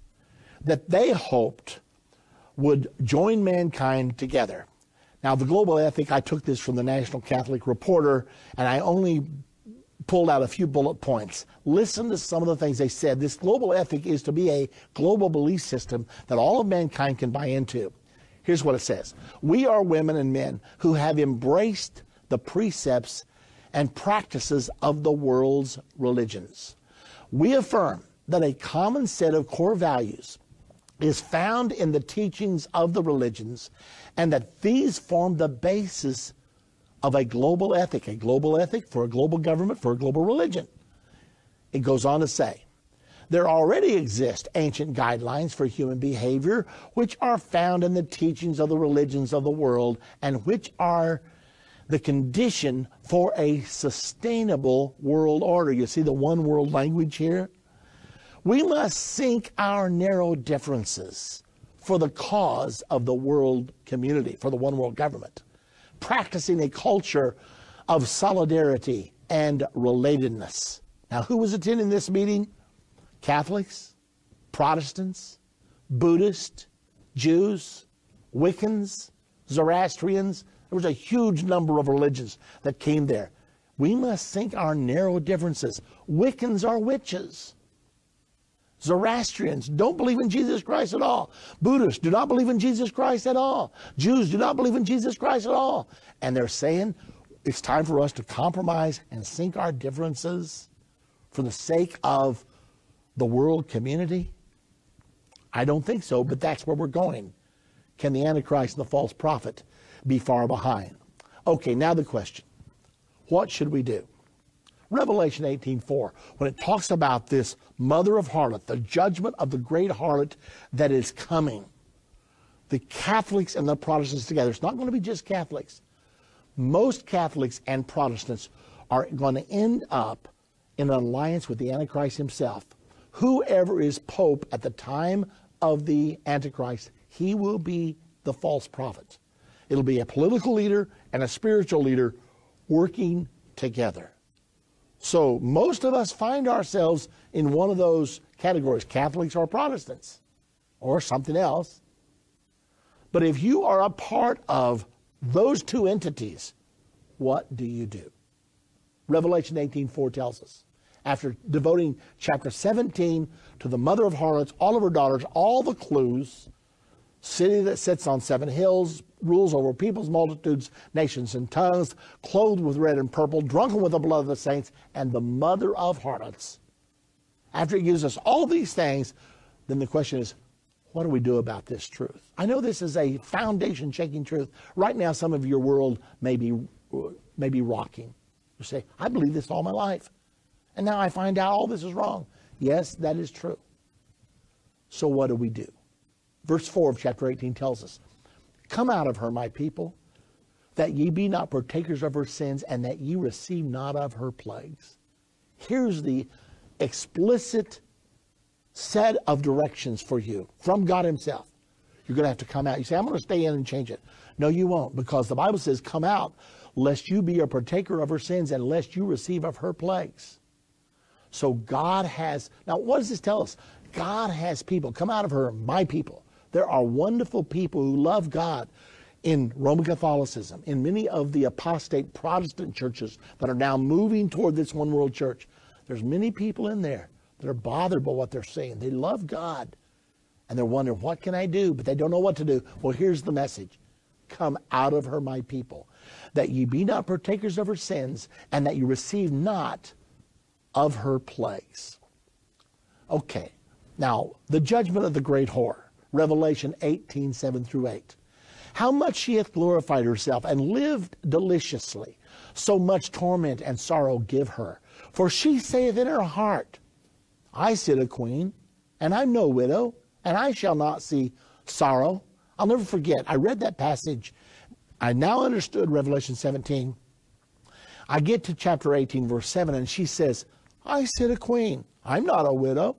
that they hoped would join mankind together. Now, the global ethic, I took this from the National Catholic Reporter, and I only pulled out a few bullet points. Listen to some of the things they said. This global ethic is to be a global belief system that all of mankind can buy into. Here's what it says. We are women and men who have embraced the precepts and practices of the world's religions. We affirm that a common set of core values is found in the teachings of the religions, and that these form the basis of a global ethic, a global ethic for a global government, for a global religion. It goes on to say, there already exist ancient guidelines for human behavior which are found in the teachings of the religions of the world, and which are the condition for a sustainable world order. You see the one world language here? We must sink our narrow differences for the cause of the world community, for the one world government, practicing a culture of solidarity and relatedness. Now, who was attending this meeting? Catholics, Protestants, Buddhists, Jews, Wiccans, Zoroastrians. There was a huge number of religions that came there. We must sink our narrow differences. Wiccans are witches. Zoroastrians don't believe in Jesus Christ at all. Buddhists do not believe in Jesus Christ at all. Jews do not believe in Jesus Christ at all. And they're saying it's time for us to compromise and sink our differences for the sake of the world community? I don't think so, but that's where we're going. Can the Antichrist and the false prophet be far behind? Okay, now the question. What should we do? Revelation eighteen four, when it talks about this mother of harlot, the judgment of the great harlot that is coming, the Catholics and the Protestants together, it's not going to be just Catholics, most Catholics and Protestants are going to end up in an alliance with the Antichrist himself. Whoever is Pope at the time of the Antichrist, he will be the false prophet. It'll be a political leader and a spiritual leader working together. So most of us find ourselves in one of those categories, Catholics or Protestants, or something else. But if you are a part of those two entities, what do you do? Revelation eighteen four tells us, after devoting chapter seventeen to the mother of harlots, all of her daughters, all the clues, city that sits on seven hills, rules over peoples, multitudes, nations, and tongues, clothed with red and purple, drunken with the blood of the saints, and the mother of harlots. After he gives us all these things, then the question is, what do we do about this truth? I know this is a foundation-shaking truth. Right now, some of your world may be, may be rocking. You say, I believe this all my life, and now I find out all this is wrong. Yes, that is true. So what do we do? Verse four of chapter eighteen tells us, come out of her, my people, that ye be not partakers of her sins, and that ye receive not of her plagues. Here's the explicit set of directions for you from God himself. You're going to have to come out. You say, I'm going to stay in and change it. No, you won't, because the Bible says, come out, lest you be a partaker of her sins, and lest you receive of her plagues. So God has, now what does this tell us? God has people. Come out of her, my people. There are wonderful people who love God in Roman Catholicism, in many of the apostate Protestant churches that are now moving toward this one world church. There's many people in there that are bothered by what they're saying. They love God, and they're wondering, what can I do? But they don't know what to do. Well, here's the message. Come out of her, my people, that ye be not partakers of her sins, and that you receive not of her plagues. Okay, now, the judgment of the great whore, Revelation eighteen, seven through eight. How much she hath glorified herself, and lived deliciously, so much torment and sorrow give her. For she saith in her heart, I sit a queen, and I'm no widow, and I shall not see sorrow. I'll never forget, I read that passage. I now understood Revelation seventeen. I get to chapter eighteen, verse seven, and she says, I sit a queen. I'm not a widow.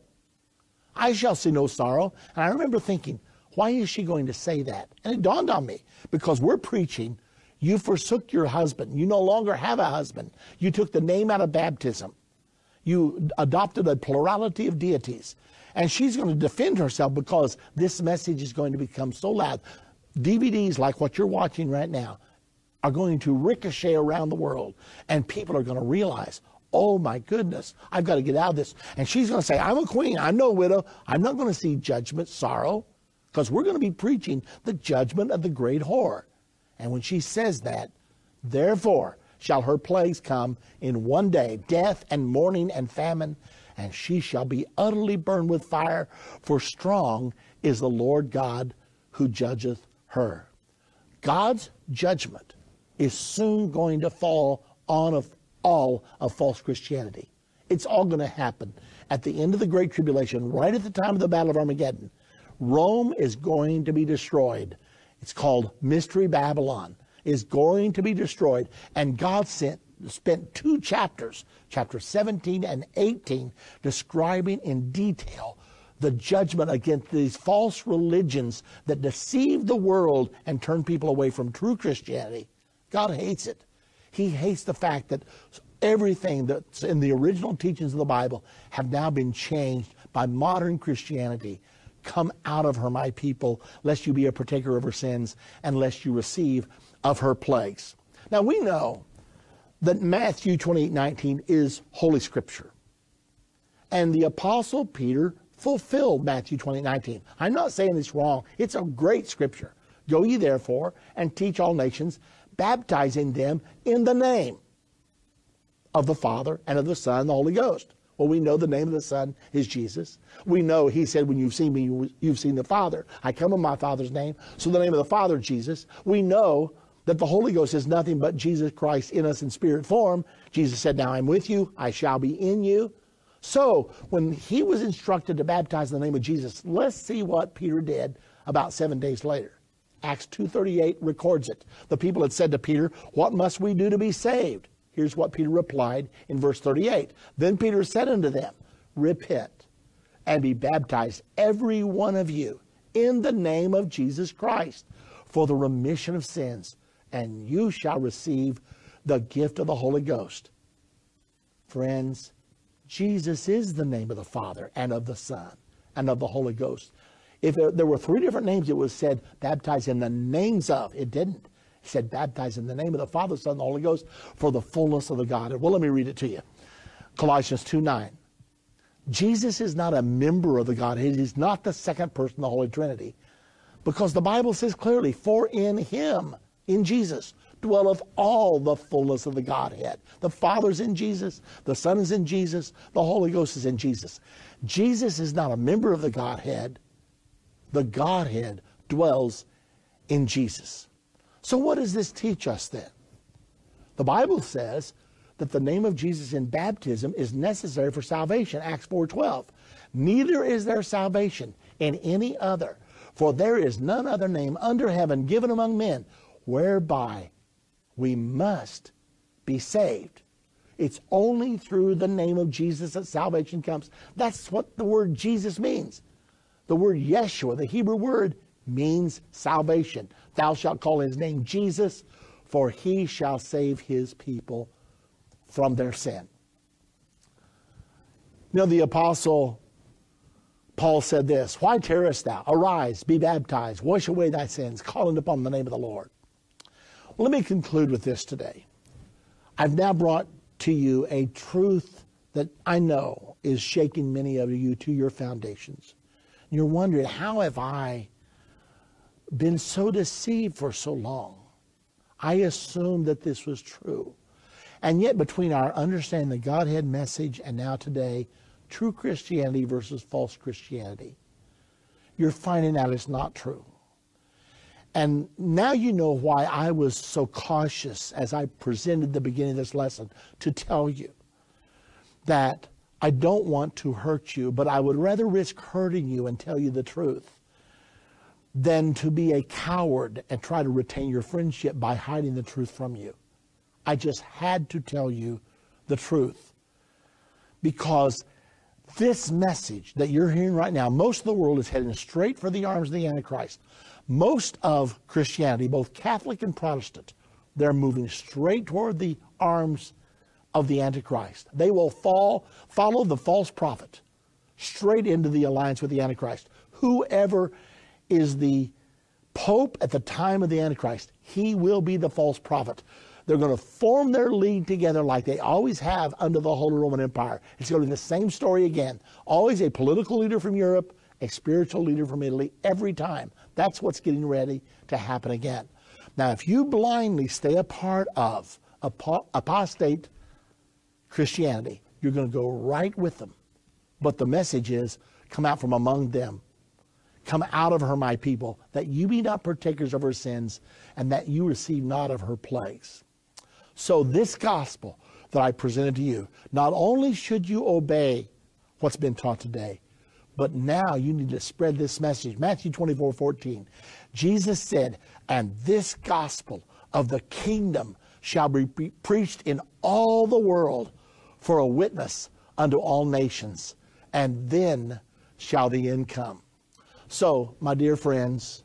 I shall see no sorrow. And I remember thinking, why is she going to say that? And it dawned on me, because we're preaching, you forsook your husband. You no longer have a husband. You took the name out of baptism. You adopted a plurality of deities. And she's going to defend herself because this message is going to become so loud. D V Ds like what you're watching right now are going to ricochet around the world. And people are going to realize, oh my goodness, I've got to get out of this. And she's going to say, I'm a queen. I'm no widow. I'm not going to see judgment, sorrow, because we're going to be preaching the judgment of the great whore. And when she says that, therefore shall her plagues come in one day, death and mourning and famine, and she shall be utterly burned with fire, for strong is the Lord God who judgeth her. God's judgment is soon going to fall on a all of false Christianity. It's all going to happen at the end of the Great Tribulation, right at the time of the Battle of Armageddon. Rome is going to be destroyed. It's called Mystery Babylon. Is going to be destroyed. And God sent, spent two chapters, chapter seventeen and eighteen, describing in detail the judgment against these false religions that deceive the world and turn people away from true Christianity. God hates it. He hates the fact that everything that's in the original teachings of the Bible have now been changed by modern Christianity. Come out of her, my people, lest you be a partaker of her sins, and lest you receive of her plagues. Now we know that Matthew twenty-eight nineteen is Holy Scripture. And the Apostle Peter fulfilled Matthew twenty-eight nineteen. I'm not saying it's wrong. It's a great Scripture. Go ye therefore and teach all nations, baptizing them in the name of the Father and of the Son and the Holy Ghost. Well, we know the name of the Son is Jesus. We know he said, when you've seen me, you've seen the Father. I come in my Father's name. So the name of the Father, Jesus. We know that the Holy Ghost is nothing but Jesus Christ in us in spirit form. Jesus said, now I'm with you. I shall be in you. So when he was instructed to baptize in the name of Jesus, let's see what Peter did about seven days later. Acts two thirty-eight records it. The people had said to Peter, "What must we do to be saved?" Here's what Peter replied in verse thirty-eight. Then Peter said unto them, "Repent and be baptized, every one of you, in the name of Jesus Christ, for the remission of sins, and you shall receive the gift of the Holy Ghost." Friends, Jesus is the name of the Father and of the Son and of the Holy Ghost. If there were three different names, it was said baptize in the names of. It didn't. It said baptize in the name of the Father, Son, and the Holy Ghost for the fullness of the Godhead. Well, let me read it to you. Colossians two nine. Jesus is not a member of the Godhead. He is not the second person of the Holy Trinity. Because the Bible says clearly, for in him, in Jesus, dwelleth all the fullness of the Godhead. The Father's in Jesus, the Son is in Jesus, the Holy Ghost is in Jesus. Jesus is not a member of the Godhead. The Godhead dwells in Jesus. So what does this teach us then? The Bible says that the name of Jesus in baptism is necessary for salvation, Acts four twelve. Neither is there salvation in any other, for there is none other name under heaven given among men whereby we must be saved. It's only through the name of Jesus that salvation comes. That's what the word Jesus means. The word Yeshua, the Hebrew word, means salvation. Thou shalt call his name Jesus, for he shall save his people from their sin. You know, the apostle Paul said this, "Why tarriest thou? Arise, be baptized, wash away thy sins, calling upon the name of the Lord." Well, let me conclude with this today. I've now brought to you a truth that I know is shaking many of you to your foundations. You're wondering, how have I been so deceived for so long? I assumed that this was true. And yet between our understanding the Godhead message and now today, true Christianity versus false Christianity, you're finding out it's not true. And now you know why I was so cautious as I presented the beginning of this lesson to tell you that I don't want to hurt you, but I would rather risk hurting you and tell you the truth than to be a coward and try to retain your friendship by hiding the truth from you. I just had to tell you the truth, because this message that you're hearing right now, most of the world is heading straight for the arms of the Antichrist. Most of Christianity, both Catholic and Protestant, they're moving straight toward the arms of the Antichrist. They will fall, follow the false prophet straight into the alliance with the Antichrist. Whoever is the Pope at the time of the Antichrist, he will be the false prophet. They're going to form their league together like they always have under the Holy Roman Empire. It's going to be the same story again. Always a political leader from Europe, a spiritual leader from Italy, every time. That's what's getting ready to happen again. Now, if you blindly stay a part of apostate Christianity, you're going to go right with them. But the message is, come out from among them. Come out of her, my people, that you be not partakers of her sins, and that you receive not of her plagues. So this gospel that I presented to you, not only should you obey what's been taught today, but now you need to spread this message. Matthew twenty-four fourteen. Jesus said, "And this gospel of the kingdom shall be pre- preached in all the world for a witness unto all nations, and then shall the end come." So, my dear friends,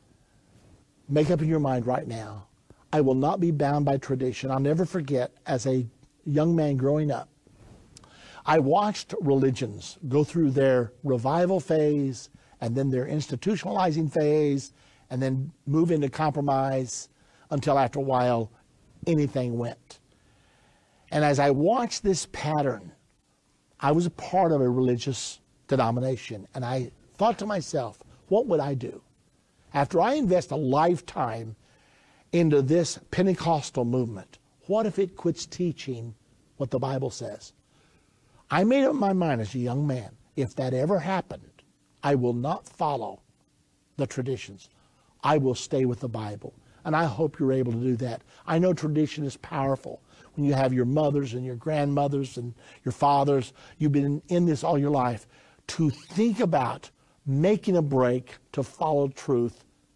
make up in your mind right now, I will not be bound by tradition. I'll never forget, as a young man growing up, I watched religions go through their revival phase and then their institutionalizing phase and then move into compromise until after a while anything went. And as I watched this pattern, I was a part of a religious denomination, and I thought to myself, what would I do? After I invest a lifetime into this Pentecostal movement, what if it quits teaching what the Bible says? I made up my mind as a young man, if that ever happened, I will not follow the traditions. I will stay with the Bible. And I hope you're able to do that. I know tradition is powerful. When you have your mothers and your grandmothers and your fathers, you've been in this all your life, to think about making a break to follow truth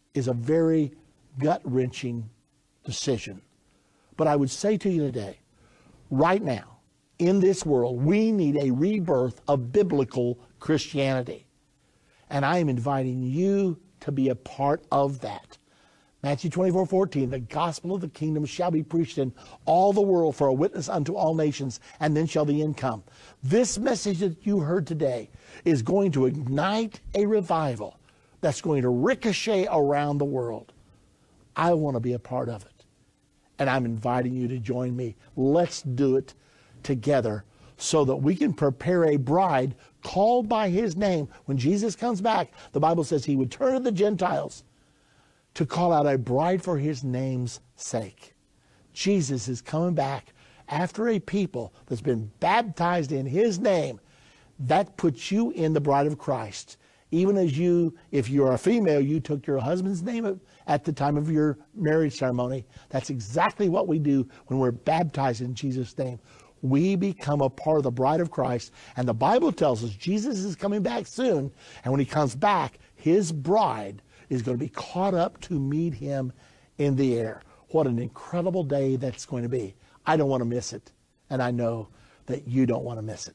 is a very gut-wrenching decision. But I would say to you today, right now, in this world, we need a rebirth of biblical Christianity. And I am inviting you to be a part of that. Matthew twenty-four fourteen, the gospel of the kingdom shall be preached in all the world for a witness unto all nations, and then shall the end come. This message that you heard today is going to ignite a revival that's going to ricochet around the world. I want to be a part of it. And I'm inviting you to join me. Let's do it together so that we can prepare a bride called by his name. When Jesus comes back, the Bible says he would turn to the Gentiles to call out a bride for his name's sake. Jesus is coming back after a people that's been baptized in his name. That puts you in the bride of Christ. Even as you, if you're a female, you took your husband's name at the time of your marriage ceremony. That's exactly what we do when we're baptized in Jesus' name. We become a part of the bride of Christ. And the Bible tells us Jesus is coming back soon. And when he comes back, his bride is going to be caught up to meet him in the air. What an incredible day that's going to be. I don't want to miss it. And I know that you don't want to miss it.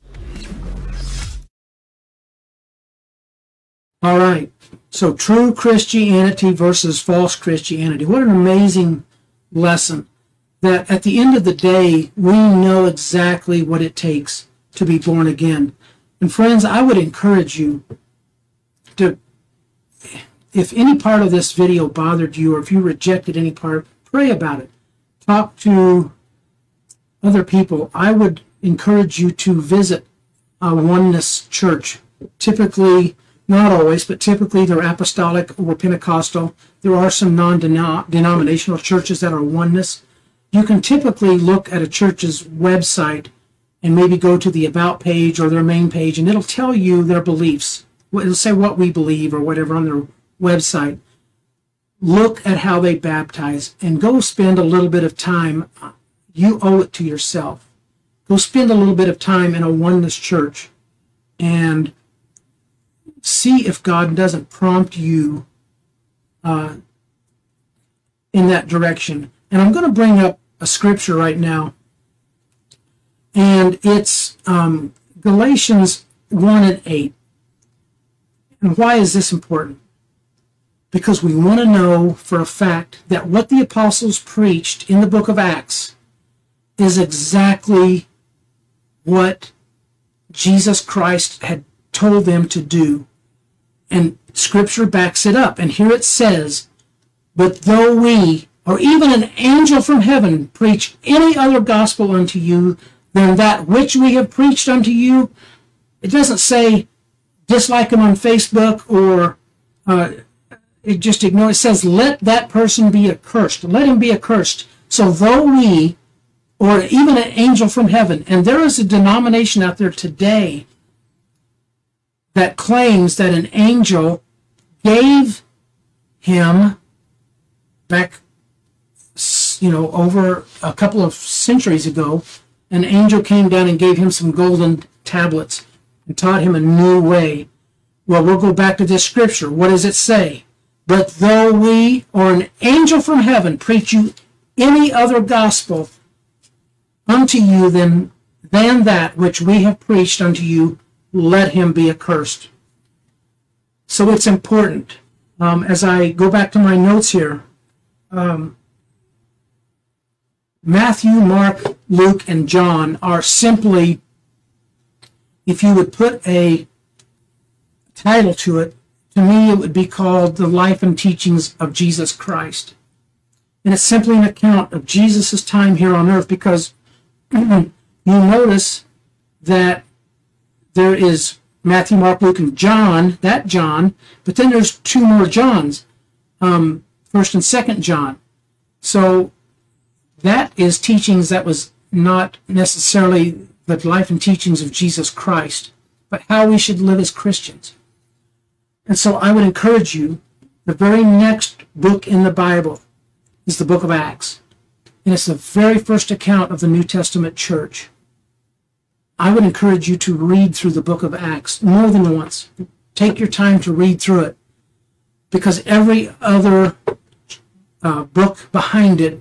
All right. So true Christianity versus false Christianity. What an amazing lesson. That at the end of the day, we know exactly what it takes to be born again. And friends, I would encourage you to, if any part of this video bothered you, or if you rejected any part, pray about it. Talk to other people. I would encourage you to visit a oneness church. Typically, not always, but typically they're apostolic or Pentecostal. There are some non-denominational churches that are oneness. You can typically look at a church's website and maybe go to the About page or their main page, and it'll tell you their beliefs. It'll say what we believe or whatever on their website. Look at how they baptize and go spend a little bit of time. You owe it to yourself. Go spend a little bit of time in a oneness church and see if God doesn't prompt you uh, in that direction. And I'm going to bring up a scripture right now, and it's um, Galatians one and eight. And why is this important? Because we want to know for a fact that what the apostles preached in the book of Acts is exactly what Jesus Christ had told them to do. And Scripture backs it up. And here it says, but though we, or even an angel from heaven, preach any other gospel unto you than that which we have preached unto you, it doesn't say dislike them on Facebook or uh, it just ignore. It says let that person be accursed. Let him be accursed. So though we, or even an angel from heaven, and there is a denomination out there today that claims that an angel gave him back, you know, over a couple of centuries ago, an angel came down and gave him some golden tablets and taught him a new way. Well, we'll go back to this scripture. What does it say? But though we, or an angel from heaven, preach you any other gospel unto you than, than that which we have preached unto you, let him be accursed. So it's important. Um, as I go back to my notes here, um, Matthew, Mark, Luke, and John are simply, if you would put a title to it, to me it would be called The Life and Teachings of Jesus Christ. And it's simply an account of Jesus' time here on earth, because you notice that there is Matthew, Mark, Luke, and John, that John, but then there's two more Johns, um, First and Second John. So that is teachings that was not necessarily the life and teachings of Jesus Christ, but how we should live as Christians. And so I would encourage you, the very next book in the Bible is the book of Acts. And it's the very first account of the New Testament church. I would encourage you to read through the book of Acts more than once. Take your time to read through it, because every other uh, book behind it,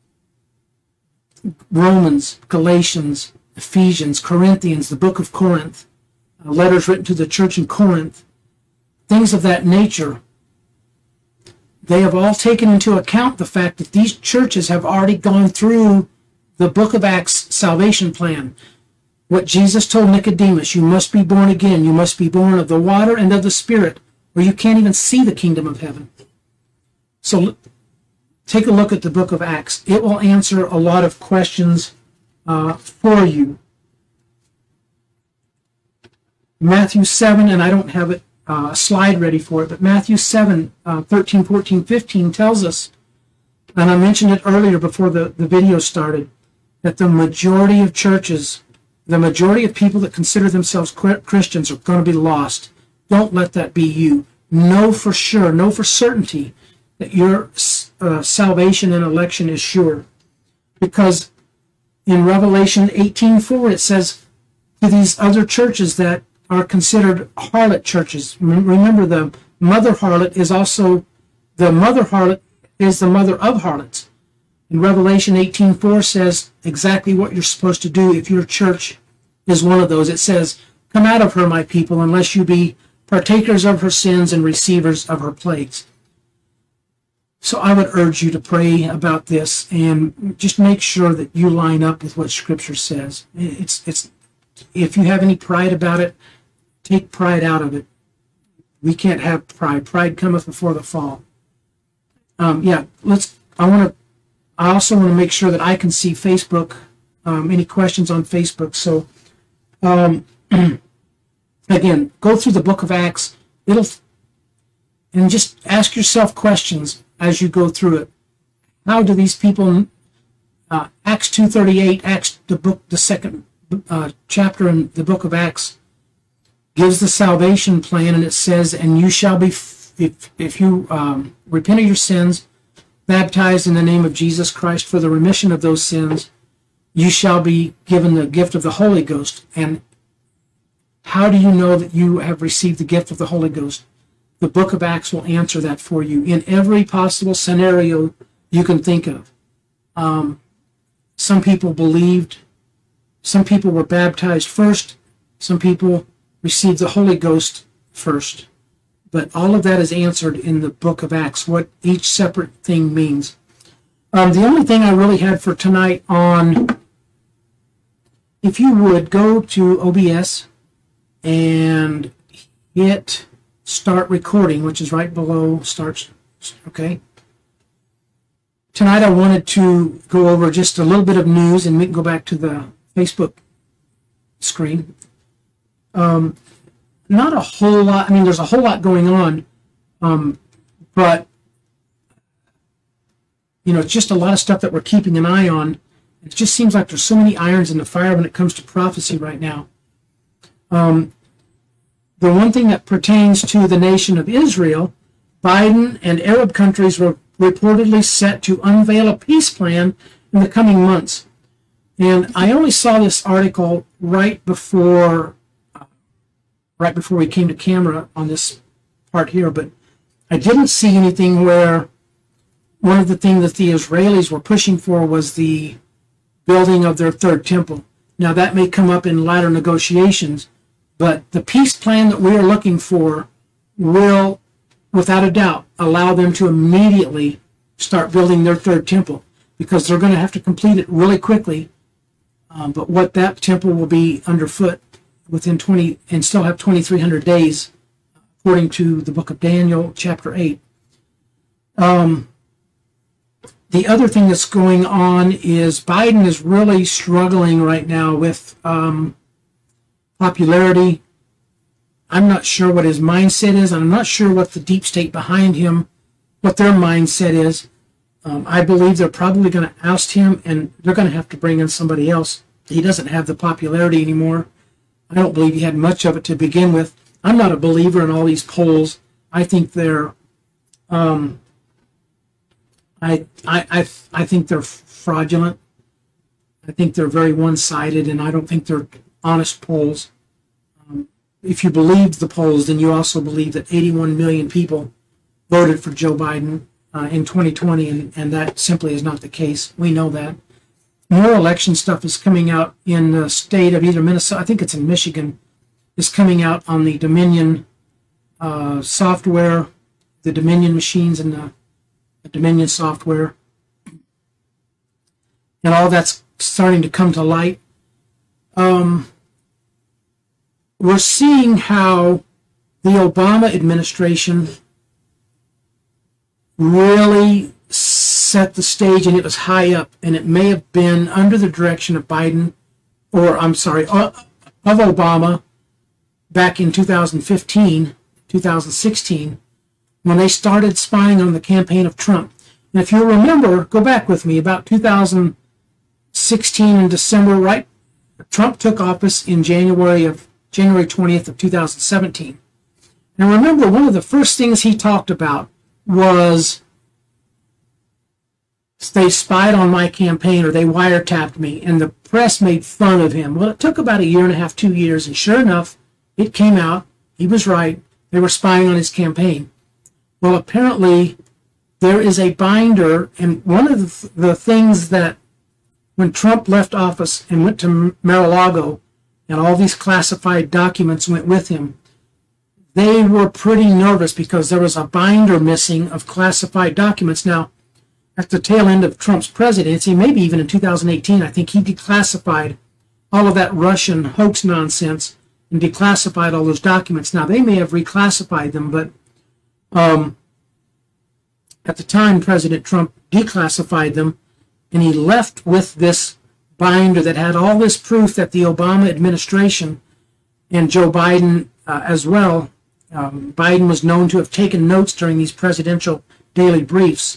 Romans, Galatians, Ephesians, Corinthians, the book of Corinth, uh, letters written to the church in Corinth, things of that nature, they have all taken into account the fact that these churches have already gone through the book of Acts salvation plan. What Jesus told Nicodemus, you must be born again. You must be born of the water and of the Spirit, or you can't even see the kingdom of heaven. So take a look at the book of Acts. It will answer a lot of questions uh, for you. Matthew seven, and I don't have it, uh, a slide ready for it, but Matthew seven, uh, thirteen, fourteen, fifteen tells us, and I mentioned it earlier before the, the video started, that the majority of churches, the majority of people that consider themselves Christians are going to be lost. Don't let that be you. Know for sure, know for certainty that your uh, salvation and election is sure. Because in Revelation eighteen four it says to these other churches that are considered harlot churches. Remember, the mother harlot is also, the mother harlot is the mother of harlots. And Revelation eighteen four says exactly what you're supposed to do if your church is one of those. It says, come out of her, my people, unless you be partakers of her sins and receivers of her plagues. So I would urge you to pray about this and just make sure that you line up with what Scripture says. It's, it's, if you have any pride about it, take pride out of it. We can't have pride. Pride cometh before the fall. Um, yeah, let's, I want to, I also want to make sure that I can see Facebook, um, any questions on Facebook. So, um, again, go through the book of Acts. It'll, and just ask yourself questions as you go through it. How do these people, uh, Acts two thirty-eight, Acts, the book, the second uh, chapter in the book of Acts, gives the salvation plan, and it says, and you shall be, if, if you um, repent of your sins, baptized in the name of Jesus Christ for the remission of those sins, you shall be given the gift of the Holy Ghost. And how do you know that you have received the gift of the Holy Ghost? The book of Acts will answer that for you in every possible scenario you can think of. Um, some people believed, some people were baptized first, some people received the Holy Ghost first. But all of that is answered in the book of Acts, what each separate thing means. Um, the only thing I really had for tonight on, if you would go to O B S and hit start recording, which is right below start, okay? Tonight I wanted to go over just a little bit of news, and we can go back to the Facebook screen. Um, not a whole lot, I mean, there's a whole lot going on, um, but, you know, it's just a lot of stuff that we're keeping an eye on. It just seems like there's so many irons in the fire when it comes to prophecy right now. Um, the one thing that pertains to the nation of Israel, Biden and Arab countries were reportedly set to unveil a peace plan in the coming months. And I only saw this article right before right before we came to camera on this part here, but I didn't see anything where one of the things that the Israelis were pushing for was the building of their third temple. Now that may come up in latter negotiations, but the peace plan that we are looking for will, without a doubt, allow them to immediately start building their third temple, because they're going to have to complete it really quickly. Um, but what that temple will be underfoot within twenty, and still have twenty-three hundred days, according to the book of Daniel, chapter eight. Um, the other thing that's going on is Biden is really struggling right now with um, popularity. I'm not sure what his mindset is, and I'm not sure what the deep state behind him, what their mindset is. Um, I believe they're probably going to oust him, and they're going to have to bring in somebody else. He doesn't have the popularity anymore. I don't believe he had much of it to begin with. I'm not a believer in all these polls. I think they're, um, I, I, I, I think they're fraudulent. I think they're very one-sided, and I don't think they're honest polls. Um, if you believed the polls, then you also believe that eighty-one million people voted for Joe Biden uh, in twenty twenty, and, and that simply is not the case. We know that. More election stuff is coming out in the state of either Minnesota, I think it's in Michigan, is coming out on the Dominion uh, software, the Dominion machines and the, the Dominion software. And all that's starting to come to light. Um, we're seeing how the Obama administration really set the stage, and it was high up, and it may have been under the direction of Biden, or I'm sorry, of Obama back in two thousand fifteen, two thousand sixteen, when they started spying on the campaign of Trump. And if you remember, go back with me, about two thousand sixteen in December, right? Trump took office in January of January twentieth of two thousand seventeen. And remember, one of the first things he talked about was they spied on my campaign, or they wiretapped me, and the press made fun of him. Well, it took about a year and a half, two years, and sure enough, it came out. He was right. They were spying on his campaign. Well, apparently, there is a binder, and one of the, th- the things that when Trump left office and went to Mar-a-Lago, and all these classified documents went with him, they were pretty nervous because there was a binder missing of classified documents. Now, at the tail end of Trump's presidency, maybe even in two thousand eighteen, I think he declassified all of that Russian hoax nonsense and declassified all those documents. Now, they may have reclassified them, but um, at the time, President Trump declassified them, and he left with this binder that had all this proof that the Obama administration and Joe Biden uh, as well, um, Biden was known to have taken notes during these presidential daily briefs,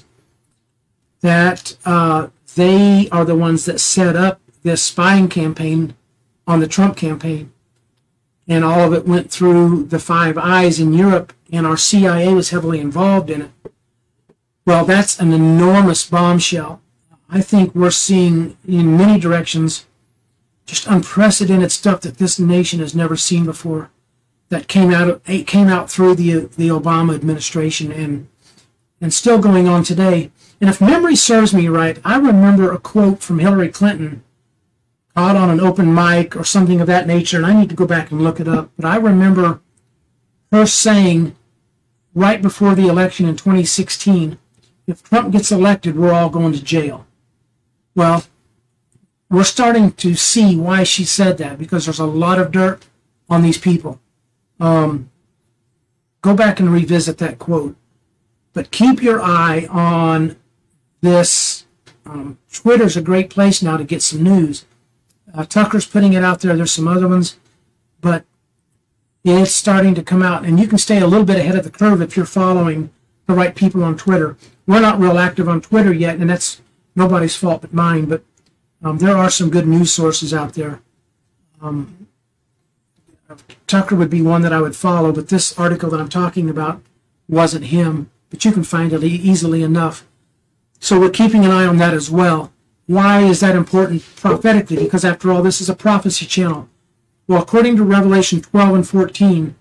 that uh, they are the ones that set up this spying campaign on the Trump campaign. And all of it went through the Five Eyes in Europe, and our C I A was heavily involved in it. Well, that's an enormous bombshell. I think we're seeing in many directions just unprecedented stuff that this nation has never seen before, that came out it came out through the the Obama administration and and still going on today. And if memory serves me right, I remember a quote from Hillary Clinton caught on an open mic or something of that nature, and I need to go back and look it up. But I remember her saying right before the election in twenty sixteen, if Trump gets elected, we're all going to jail. Well, we're starting to see why she said that, because there's a lot of dirt on these people. Um, go back and revisit that quote. But keep your eye on this. Um, Twitter's a great place now to get some news. Uh, Tucker's putting it out there. There's some other ones. But it's starting to come out. And you can stay a little bit ahead of the curve if you're following the right people on Twitter. We're not real active on Twitter yet, and that's nobody's fault but mine. But um, there are some good news sources out there. Um, Tucker would be one that I would follow, but this article that I'm talking about wasn't him. But you can find it e- easily enough. So we're keeping an eye on that as well. Why is that important prophetically? Because after all, this is a prophecy channel. Well, according to Revelation twelve and fourteen,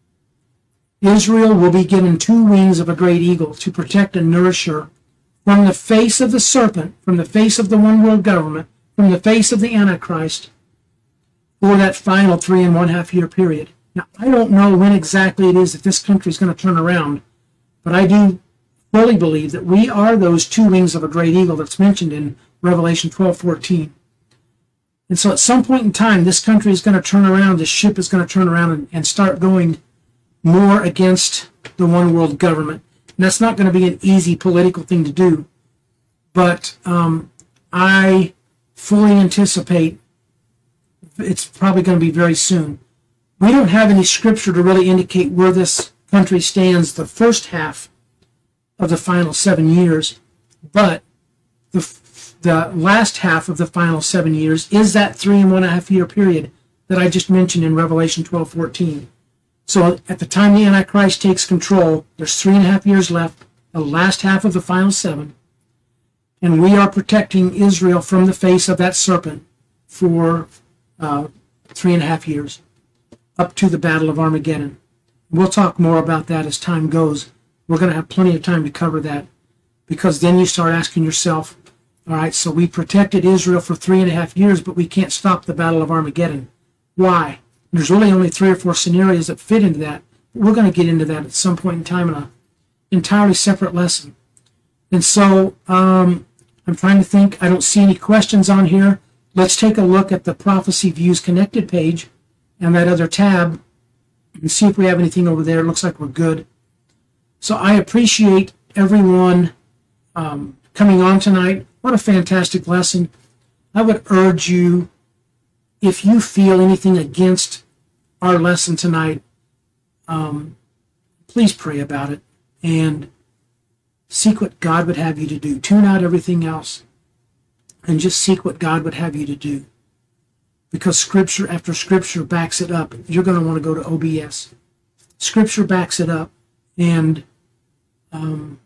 Israel will be given two wings of a great eagle to protect and nourish her from the face of the serpent, from the face of the one world government, from the face of the Antichrist, for that final three and one half year period. Now, I don't know when exactly it is that this country is going to turn around, but I do fully believe that we are those two wings of a great eagle that's mentioned in Revelation twelve fourteen. And so at some point in time, this country is going to turn around, this ship is going to turn around and, and start going more against the one world government. And that's not going to be an easy political thing to do. But um, I fully anticipate it's probably going to be very soon. We don't have any scripture to really indicate where this country stands the first half of the final seven years, but the the last half of the final seven years is that three and one and a half year period that I just mentioned in Revelation twelve fourteen. So at the time the Antichrist takes control, there's three and a half years left, the last half of the final seven, and we are protecting Israel from the face of that serpent for uh, three and a half years, up to the Battle of Armageddon. We'll talk more about that as time goes. we're going to have plenty of time to cover that, because then you start asking yourself, all right, so we protected Israel for three and a half years, but we can't stop the Battle of Armageddon. Why? There's really only three or four scenarios that fit into that. We're going to get into that at some point in time in an entirely separate lesson. And so um, I'm trying to think. I don't see any questions on here. Let's take a look at the Prophecy Views Connected page and that other tab and see if we have anything over there. It looks like we're good. So I appreciate everyone um, coming on tonight. What a fantastic lesson. I would urge you, if you feel anything against our lesson tonight, um, please pray about it and seek what God would have you to do. Tune out everything else and just seek what God would have you to do. Because Scripture after Scripture backs it up. You're going to want to go to O B S. Scripture backs it up, and um,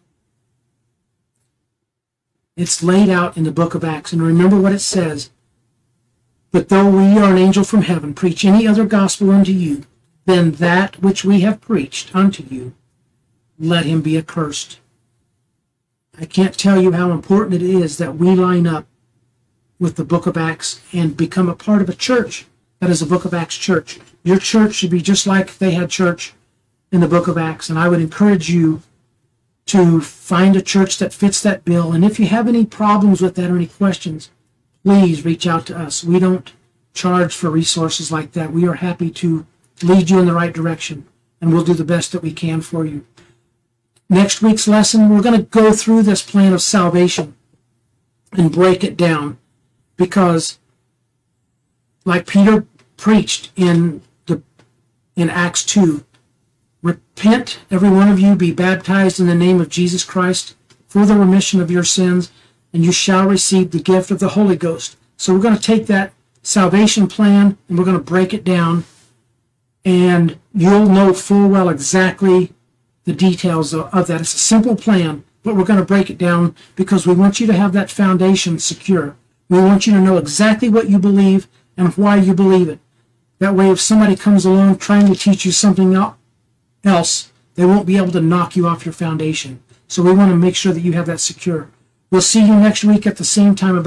it's laid out in the book of Acts. And remember what it says. But though we are an angel from heaven, preach any other gospel unto you than that which we have preached unto you, let him be accursed. I can't tell you how important it is that we line up with the book of Acts and become a part of a church that is a book of Acts church. Your church should be just like they had church in the book of Acts. And I would encourage you to find a church that fits that bill. And if you have any problems with that or any questions, please reach out to us. We don't charge for resources like that. We are happy to lead you in the right direction, and we'll do the best that we can for you. Next week's lesson, we're going to go through this plan of salvation and break it down, because like Peter preached in the in Acts two, repent, every one of you, be baptized in the name of Jesus Christ for the remission of your sins, and you shall receive the gift of the Holy Ghost. So we're going to take that salvation plan and we're going to break it down, and you'll know full well exactly the details of, of that. It's a simple plan, but we're going to break it down because we want you to have that foundation secure. We want you to know exactly what you believe and why you believe it. That way, if somebody comes along trying to teach you something else, they won't be able to knock you off your foundation. So we want to make sure that you have that secure. We'll see you next week at the same time.